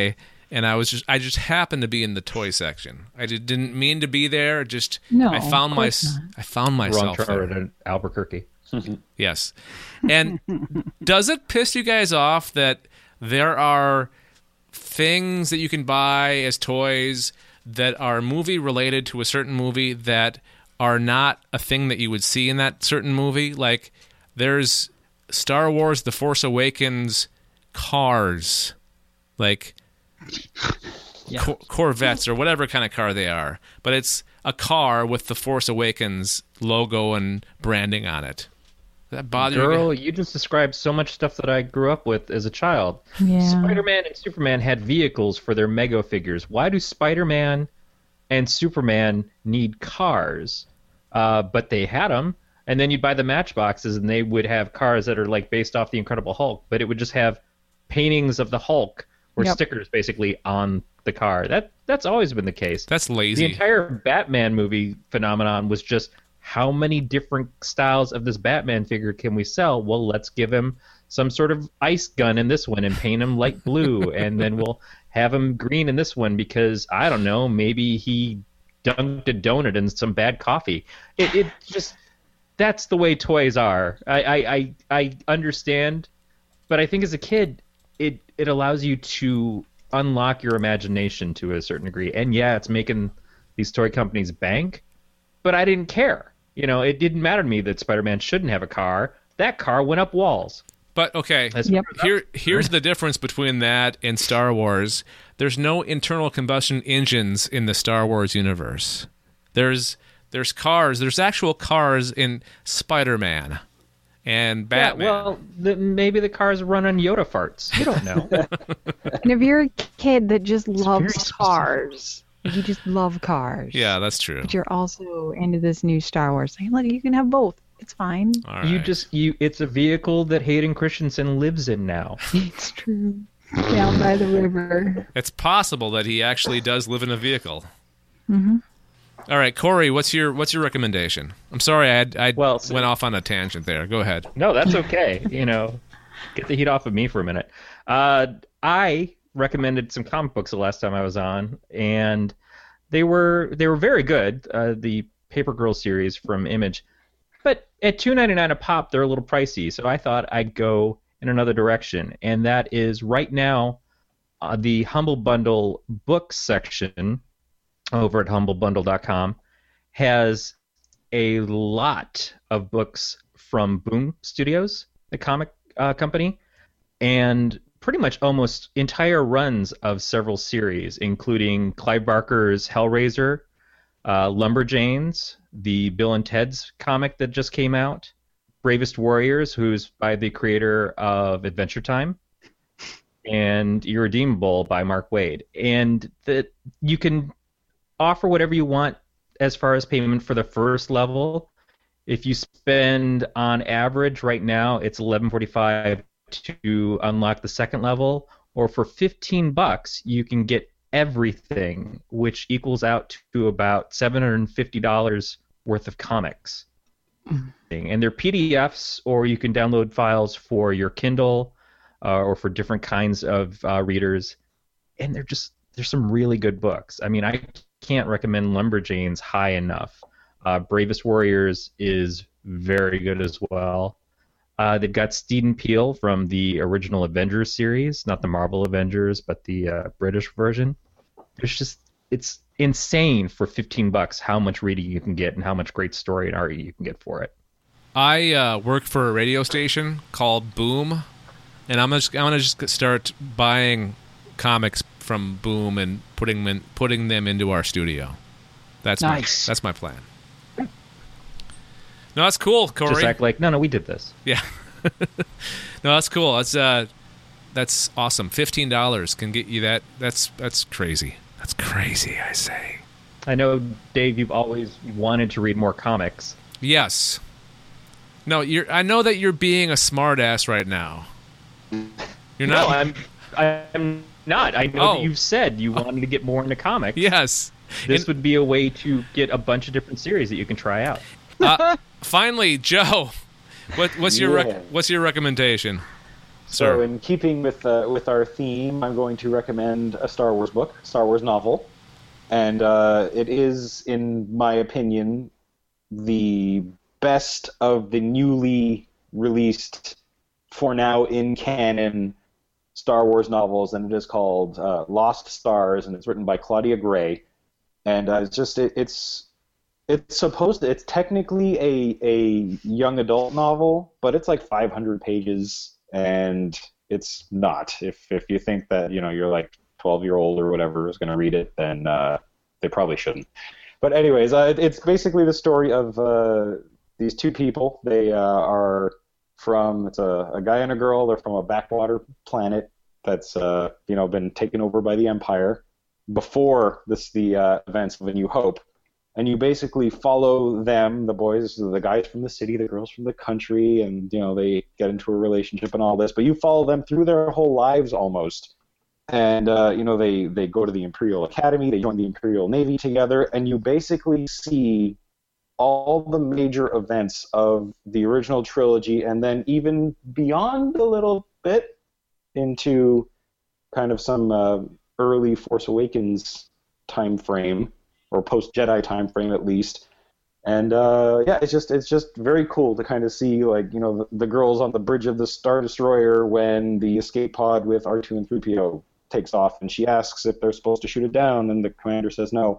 and I was just I just happened to be in the toy section. I just didn't mean to be there. Just No, I found of my course not. I found Wrong myself turn there. at Albuquerque. Yes. And does it piss you guys off that there are things that you can buy as toys that are movie related to a certain movie that are not a thing that you would see in that certain movie? Like there's Star Wars The Force Awakens cars, like Yeah. Cor- Corvettes or whatever kind of car they are, but it's a car with the Force Awakens logo and branding on it. Does that bother you? Girl, you just described so much stuff that I grew up with as a child. Yeah. Spider-Man and Superman had vehicles for their Mego figures. Why do Spider-Man and Superman need cars? Uh, but they had them, and then you'd buy the Matchboxes, and they would have cars that are like based off the Incredible Hulk, but it would just have paintings of the Hulk or Yep. stickers basically on the car. That that's always been the case. That's The lazy. entire Batman movie phenomenon was just how many different styles of this Batman figure can we sell? Well, let's give him some sort of ice gun in this one and paint him light blue, and then we'll have him green in this one because, I don't know, maybe he dunked a donut in some bad coffee. It, it just, that's the way toys are. I, I, I, I understand, but I think as a kid, it, it allows you to unlock your imagination to a certain degree. And yeah, it's making these toy companies bank, but I didn't care. You know, it didn't matter to me that Spider-Man shouldn't have a car. That car went up walls. But okay, As Yep. here here's the difference between that and Star Wars. There's no internal combustion engines in the Star Wars universe. There's there's cars. There's actual cars in Spider-Man and Batman. Yeah, well, the, maybe the cars run on Yoda farts. You don't know. And if you're a kid that just very loves specific. cars, you just love cars. Yeah, that's true. But you're also into this new Star Wars thing. Look, you can have both. It's fine. All right. You just you. It's a vehicle that Hayden Christensen lives in now. It's true. Down by the river. It's possible that he actually does live in a vehicle. Mm-hmm. All right, Corey, what's your what's your recommendation? I'm sorry, I I Well, so- went off on a tangent there. Go ahead. No, that's okay. You know, get the heat off of me for a minute. Uh, I recommended some comic books the last time I was on, and they were they were very good. Uh, the Paper Girl series from Image, but at two ninety-nine a pop, they're a little pricey. So I thought I'd go in another direction, and that is right now uh, the Humble Bundle books section over at humble bundle dot com has a lot of books from Boom Studios, the comic uh, company, and pretty much almost entire runs of several series, including Clive Barker's Hellraiser, uh, Lumberjanes, the Bill and Ted's comic that just came out, Bravest Warriors, who's by the creator of Adventure Time, and Irredeemable by Mark Waid. And that you can offer whatever you want as far as payment for the first level. If you spend on average right now, it's eleven forty-five to unlock the second level, or for fifteen bucks you can get everything, which equals out to about seven hundred fifty dollars worth of comics. And they're P D Fs, or you can download files for your Kindle uh, or for different kinds of uh, readers. And they're just there's some really good books. I mean, I can't recommend Lumberjanes high enough. Uh, Bravest Warriors is very good as well. Uh, they've got Steed and Peele from the original Avengers series, not the Marvel Avengers, but the uh, British version. It's just it's insane for fifteen bucks how much reading you can get and how much great story and art you can get for it. I uh, work for a radio station called Boom, and I'm just I'm gonna just start buying comics from Boom and putting them in, putting them into our studio. That's Nice. my that's my plan. No, that's cool, Corey. Just act like no, no, we did this. Yeah. No, that's cool. That's uh, that's awesome. Fifteen dollars can get you that. That's that's crazy. That's crazy. I say. I know, Dave, you've always wanted to read more comics. Yes. No, you're. I know that you're being a smartass right now. You're No, not. I'm I'm not. I know Oh. that you've said you wanted to get more into comics. Yes. This And- would be a way to get a bunch of different series that you can try out. Uh, finally, Joe. What, what's your Yeah. rec- what's your recommendation? So, Sir. in keeping with uh, with our theme, I'm going to recommend a Star Wars book, Star Wars novel, and uh, it is, in my opinion, the best of the newly released, for now in canon, Star Wars novels, and it is called uh, Lost Stars, and it's written by Claudia Gray, and uh, it's just it, it's it's supposed to, it's technically a a young adult novel, but it's like five hundred pages, and it's not. If if you think that you know you're like twelve year old or whatever is going to read it, then uh, they probably shouldn't. But anyways, uh, it, it's basically the story of uh, these two people. They uh, are from it's a, a guy and a girl. They're from a backwater planet that's uh, you know been taken over by the Empire before this the uh, events of A New Hope, and you basically follow them, the boys, the guys from the city, the girls from the country, and you know they get into a relationship and all this. But you follow them through their whole lives almost, and uh, you know they they go to the Imperial Academy, they join the Imperial Navy together, and you basically see all the major events of the original trilogy, and then even beyond a little bit into kind of some uh, early Force Awakens time frame, or post Jedi time frame at least. And uh, yeah, it's just it's just very cool to kind of see like you know the, the girls on the bridge of the Star Destroyer when the escape pod with R two and three P O takes off, and she asks if they're supposed to shoot it down, and the commander says no.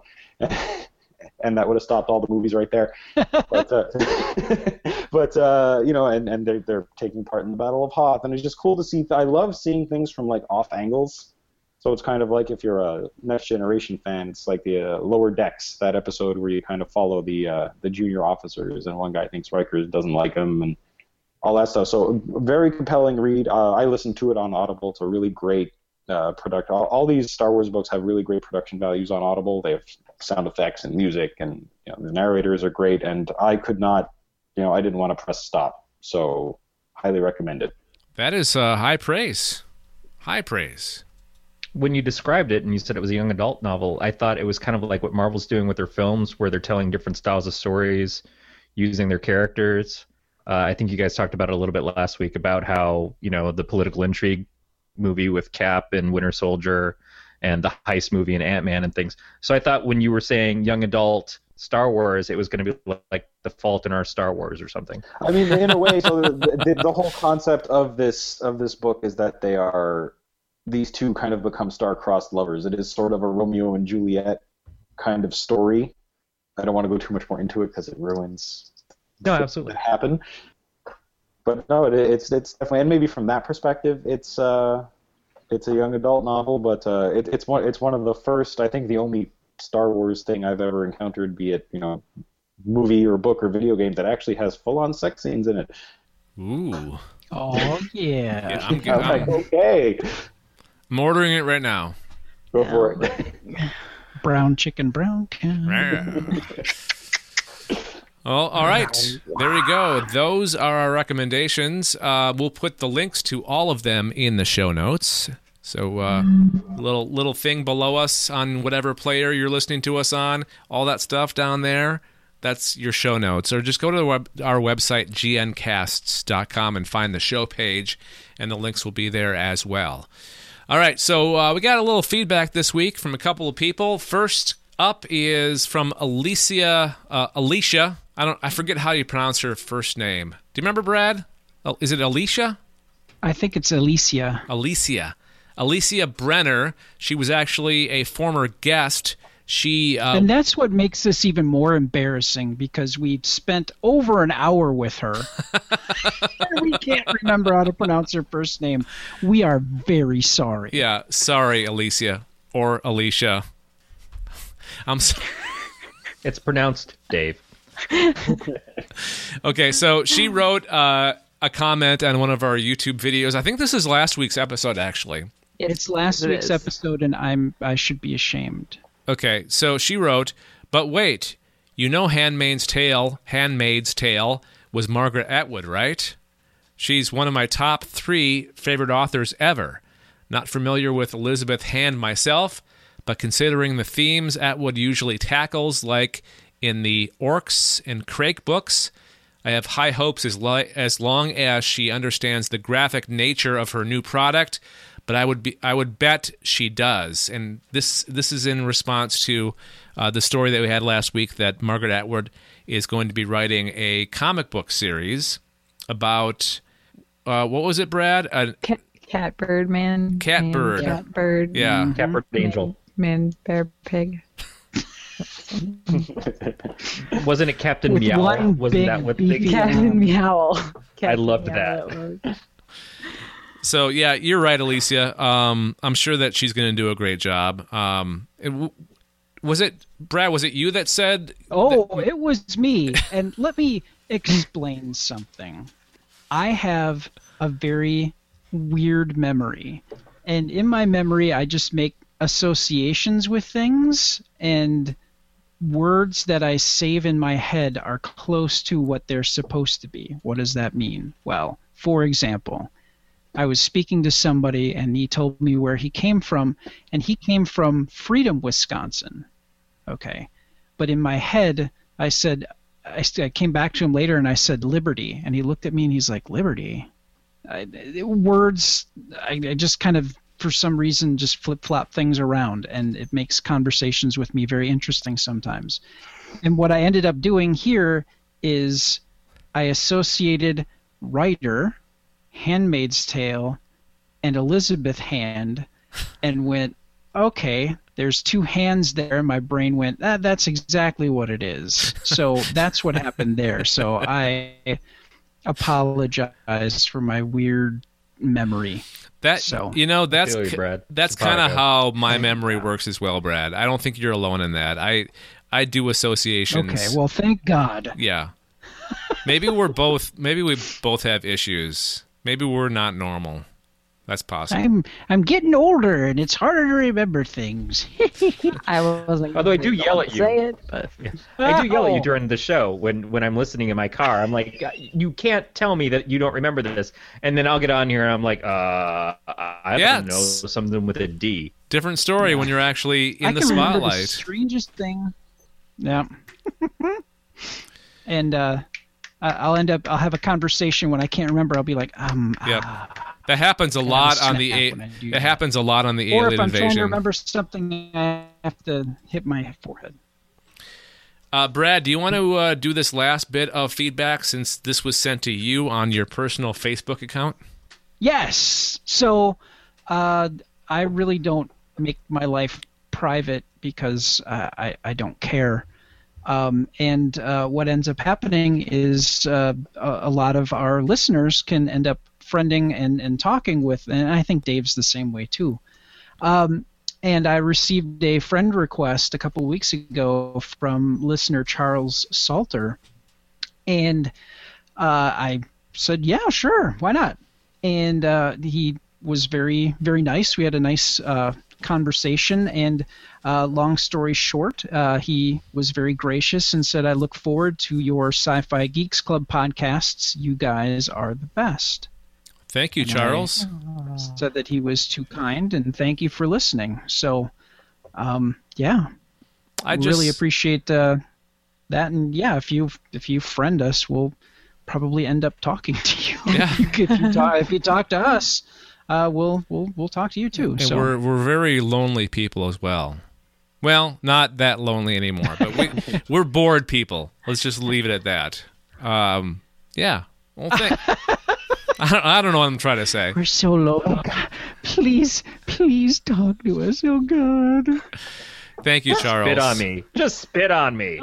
And that would have stopped all the movies right there. But, uh, but uh, you know, and, and they're, they're taking part in the Battle of Hoth, and it's just cool to see. I love seeing things from, like, off angles. So it's kind of like if you're a Next Generation fan, it's like the uh, Lower Decks, that episode where you kind of follow the uh, the junior officers, and one guy thinks Riker doesn't like him, and all that stuff. So very compelling read. Uh, I listened to it on Audible. It's a really great uh, product. All, all these Star Wars books have really great production values on Audible. They have sound effects and music, and you know, the narrators are great, and I could not, you know, I didn't want to press stop, so highly recommend it. That is uh, high praise. High praise. When you described it and you said it was a young adult novel, I thought it was kind of like what Marvel's doing with their films, where they're telling different styles of stories using their characters. Uh, I think you guys talked about it a little bit last week about how, you know, the political intrigue movie with Cap and Winter Soldier and the heist movie and Ant-Man and things. So I thought when you were saying young adult Star Wars, it was going to be like The Fault in Our Star Wars or something. I mean, in a way, so the, the, the whole concept of this of this book is that they are, these two kind of become star-crossed lovers. It is sort of a Romeo and Juliet kind of story. I don't want to go too much more into it because it ruins No, absolutely. what happened. But no, it, it's it's definitely, and maybe from that perspective, it's uh, it's a young adult novel, but uh, it, it's one it's one of the first, I think, the only Star Wars thing I've ever encountered, be it you know, movie or book or video game, that actually has full-on sex scenes in it. Ooh. Oh yeah. Yeah, I'm, I was like, I'm, okay, I'm ordering it right now. go for it. Brown chicken, brown cow. Well, all right. There we go. Those are our recommendations. Uh, we'll put the links to all of them in the show notes. So uh, little little thing below us on whatever player you're listening to us on, all that stuff down there, that's your show notes. Or just go to the web, our website, g n casts dot com, and find the show page, and the links will be there as well. All right, so uh, we got a little feedback this week from a couple of people. First up is from Alicia. Uh, Alicia. I don't. I forget how you pronounce her first name. Do you remember, Brad? Oh, is it Alicia? I think it's Alicia. Alicia. Alicia Brenner. She was actually a former guest. She uh, And that's what makes this even more embarrassing, because we've spent over an hour with her. We can't remember how to pronounce her first name. We are very sorry. Yeah, sorry, Alicia or Alicia. I'm sorry. It's pronounced Dave. Okay, so she wrote uh, a comment on one of our YouTube videos. I think this is last week's episode, actually. It's last It week's is. episode, and I'm I should be ashamed. Okay, so she wrote, but wait, you know Handmaid's Tale, Handmaid's Tale was Margaret Atwood, right? She's one of my top three favorite authors ever. Not familiar with Elizabeth Hand myself, but considering the themes Atwood usually tackles, like in the Orcs and Crake books, I have high hopes as, li- as long as she understands the graphic nature of her new product, but I would be I would bet she does. And this this is in response to uh, the story that we had last week that Margaret Atwood is going to be writing a comic book series about uh, what was it, Brad? Uh, Cat, cat bird man. Cat man, bird. Cat bird. Yeah. Cat bird angel. Man, bear, pig. Wasn't it Captain With Meow? one Wasn't big that what beefy they... Captain Meow. Captain loved Meow, that. was. So yeah, you're right, Alicia. Um, I'm sure that she's going to do a great job. Um, it, was it Brad? Was it you that said? Oh, that- it was me. And let me explain something. I have a very weird memory. And in my memory, I just make associations with things, and words that I save in my head are close to what they're supposed to be. What does that mean? Well, for example, I was speaking to somebody, and he told me where he came from, and he came from Freedom, Wisconsin. Okay. But in my head, I said, I, I came back to him later, and I said Liberty, and he looked at me, and he's like, Liberty? I, words, I, I just kind of, for some reason, just flip-flop things around, and it makes conversations with me very interesting sometimes. And what I ended up doing here is I associated writer, Handmaid's Tale, and Elizabeth Hand, and went, okay, there's two hands there. My brain went, ah, that's exactly what it is. So that's what happened there. So I apologize for my weird memory. That So- you know that's feel you, ki- Brad. that's Apologize. kind of how my memory works as well, Brad. I don't think you're alone in that. I I do associations. Okay, well, thank God. Yeah. Maybe we're both. Maybe we both have issues. Maybe we're not normal. That's possible. I'm I'm getting older, and it's harder to remember things. I wasn't. Although I do gonna yell at you. Say it, but I do yell at you Oh. during the show when, when I'm listening in my car. I'm like, you can't tell me that you don't remember this. And then I'll get on here and I'm like, uh, I Yeah, don't know, it's- something with a D. Different story when you're actually in I the can remember the spotlight. strangest thing. Yeah. and uh, I- I'll end up. I'll have a conversation when I can't remember. I'll be like, um. Yep. ah. That happens a lot on the. snap A- when I do it that. happens a lot on the Or Alien if I'm trying Invasion. to remember something, I have to hit my forehead. Uh, Brad, do you want to uh, do this last bit of feedback since this was sent to you on your personal Facebook account? Yes. So, uh, I really don't make my life private because uh, I I don't care. Um, and uh, what ends up happening is uh, a, a lot of our listeners can end up friending and, and talking with, and I think Dave's the same way too. Um, and I received a friend request a couple weeks ago from listener Charles Salter, and uh, I said, yeah, sure, why not? And uh, he was very, very nice. We had a nice uh, conversation, and uh, long story short, uh, he was very gracious and said, I look forward to your Sci-Fi Geeks Club podcasts. You guys are the best. Thank you, And I- Charles. Said that he was too kind, and thank you for listening. So, um, yeah, I I just really appreciate uh, that. And yeah, if you if you friend us, we'll probably end up talking to you. Yeah. if you talk if you talk to us, uh, we'll we'll we'll talk to you too. And so we're we're very lonely people as well. Well, not that lonely anymore, but we we're bored people. Let's just leave it at that. Um, yeah. Well, thank- I don't, I don't know what I'm trying to say. we're so low. Oh, God. Please, please talk to us. Oh God. Thank you, Charles. Spit on me. Just spit on me.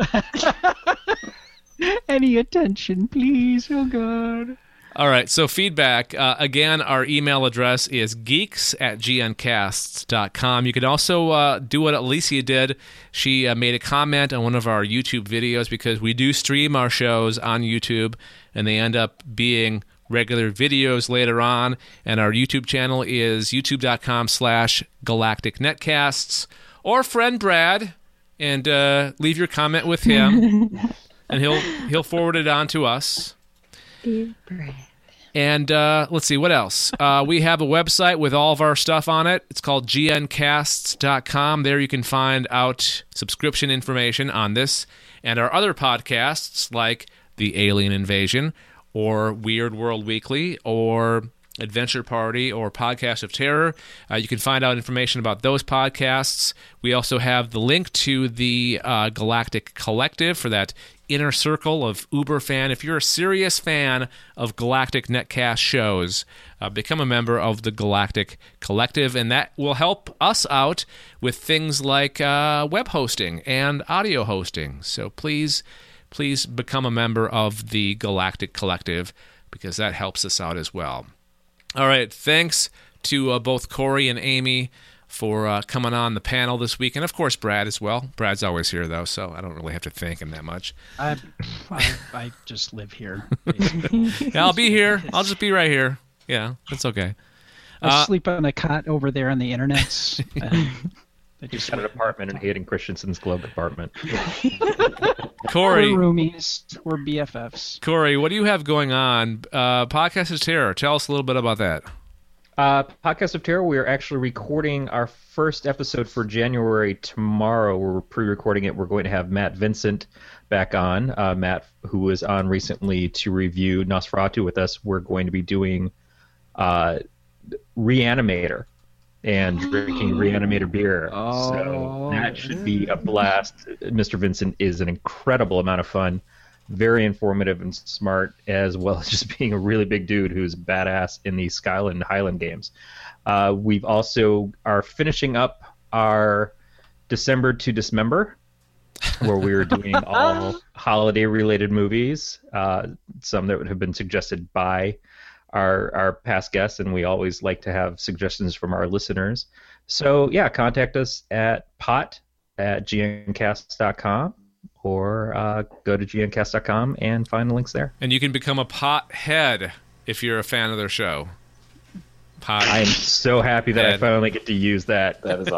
Any attention, please. Oh God. All right, so feedback. Uh, again, our email address is geeks at g n casts dot com. You can also uh, do what Alicia did. She uh, made a comment on one of our YouTube videos because we do stream our shows on YouTube, and they end up being regular videos later on. And our YouTube channel is youtube.com slash galactic netcasts. Or friend Brad, and uh, leave your comment with him, and he'll he'll forward it on to us. And uh, let's see, what else? Uh, we have a website with all of our stuff on it. It's called g n casts dot com. There you can find out subscription information on this and our other podcasts like the Alien Invasion, or Weird World Weekly, or Adventure Party, or Podcast of Terror. Uh, you can find out information about those podcasts. We also have the link to the uh, Galactic Collective for that inner circle of Uber fan. If you're a serious fan of Galactic Netcast shows, uh, become a member of the Galactic Collective, and that will help us out with things like uh, web hosting and audio hosting. So please, please become a member of the Galactic Collective, because that helps us out as well. All right, thanks to uh, both Corey and Amy for uh, coming on the panel this week, and of course Brad as well. Brad's always here though, so I don't really have to thank him that much. I, I, I just live here. Yeah, I'll be here. I'll just be right here. Yeah, that's okay. I Uh, sleep on a cot over there on the internet. I He's got an apartment in Hayden Christensen's glove apartment. Corey, We're roomies. We're B F Fs. Corey, what do you have going on? Uh, Podcast of Terror. Tell us a little bit about that. Uh, Podcast of Terror, we are actually recording our first episode for January tomorrow. We're pre-recording it. We're going to have Matt Vincent back on. Uh, Matt, who was on recently to review Nosferatu with us, we're going to be doing uh, Reanimator and drinking Reanimator beer. Oh. So that should be a blast. Mister Vincent is an incredible amount of fun. Very informative and smart, as well as just being a really big dude who's badass in the Skyland Highland games. Uh, we've also are finishing up our December to Dismember, where we were doing all holiday-related movies, uh, some that would have been suggested by our our past guests, and we always like to have suggestions from our listeners. So, yeah, contact us at pot at g n cast dot com. Or uh, go to g n cast dot com and find the links there. And you can become a pothead if you're a fan of their show. Pot. I am so happy that Head. I finally get to use that. That is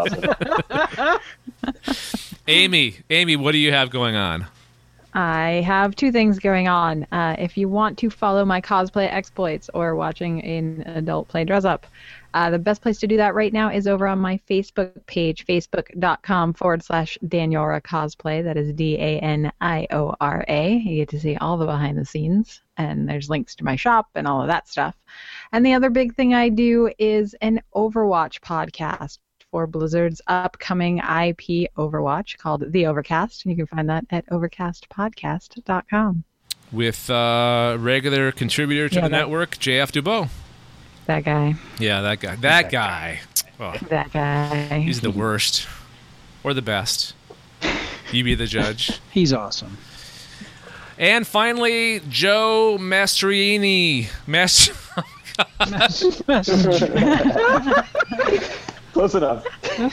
awesome. Amy, Amy, what do you have going on? I have two things going on. Uh, if you want to follow my cosplay exploits or watching an adult play dress up, uh, the best place to do that right now is over on my Facebook page, facebook.com forward slash Daniora Cosplay. That is D A N I O R A. You get to see all the behind the scenes, and there's links to my shop and all of that stuff. And the other big thing I do is an Overwatch podcast for Blizzard's upcoming I P Overwatch called The Overcast, and you can find that at overcast podcast dot com. With uh, regular contributor to Yeah, the that- network, J F Dubeau. That guy. Yeah, that guy. That guy. Oh, That guy. he's the worst. Or the best. You be the judge. He's awesome. And finally, Joe Mastriani. Mast- Close enough.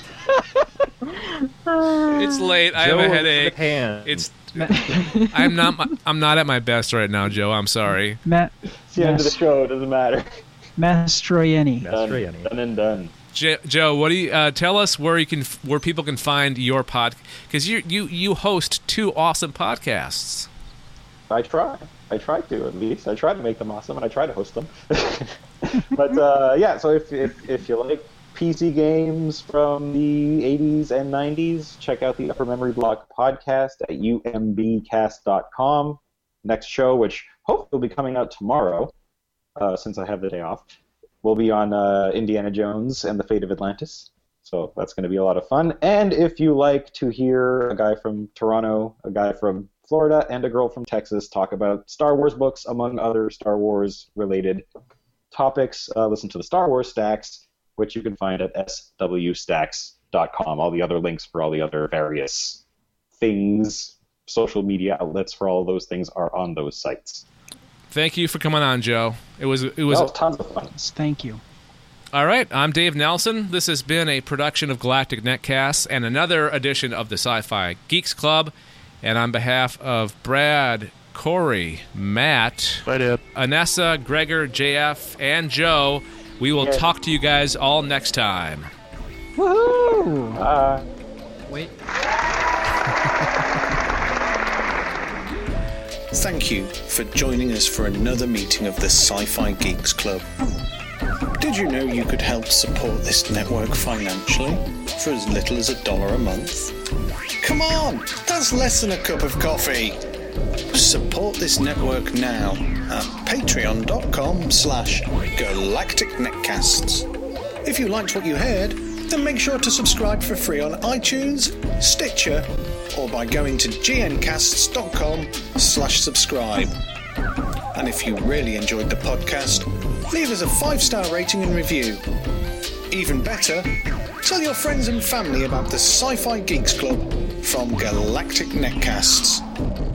It's late. I have a Joe headache. Hand. It's. I'm not. my- I'm not at my best right now, Joe. I'm sorry. Matt It's the end of the show. It doesn't matter. Mastroianni. That's Done, right, done and done. Jo- Joe, what do you uh, tell us where you can where people can find your pod? Because you you you host two awesome podcasts. I try. I try to, at least. I try to make them awesome, and I try to host them. But, uh, yeah, so if, if if you like P C games from the eighties and nineties, check out the Upper Memory Block podcast at u m b cast dot com. Next show, which hopefully will be coming out tomorrow, uh, since I have the day off, will be on uh, Indiana Jones and the Fate of Atlantis. So that's going to be a lot of fun. And if you like to hear a guy from Toronto, a guy from Florida, and a girl from Texas talk about Star Wars books, among other Star Wars-related topics, uh, listen to the Star Wars Stacks, which you can find at s w stacks dot com. All the other links for all the other various things, social media outlets for all those things are on those sites. Thank you for coming on, Joe. It was it was That was tons of fun. Thank you. all right. I'm Dave Nelson. This has been a production of Galactic Netcasts and another edition of the Sci-Fi Geeks Club. And on behalf of Brad, Corey, Matt, Anessa, Gregor, J F, and Joe, we will Yeah. talk to you guys all next time. Woohoo! Bye. Wait. Thank you for joining us for another meeting of the Sci-Fi Geeks Club. Did you know you could help support this network financially for as little as a dollar a month? Come on, that's less than a cup of coffee. Support this network now at patreon.com slash galactic netcasts. If you liked what you heard, then make sure to subscribe for free on iTunes, Stitcher, or by going to gncasts.com slash subscribe. And if you really enjoyed the podcast, leave us a five-star rating and review. Even better, tell your friends and family about the Sci-Fi Geeks Club from Galactic Netcasts.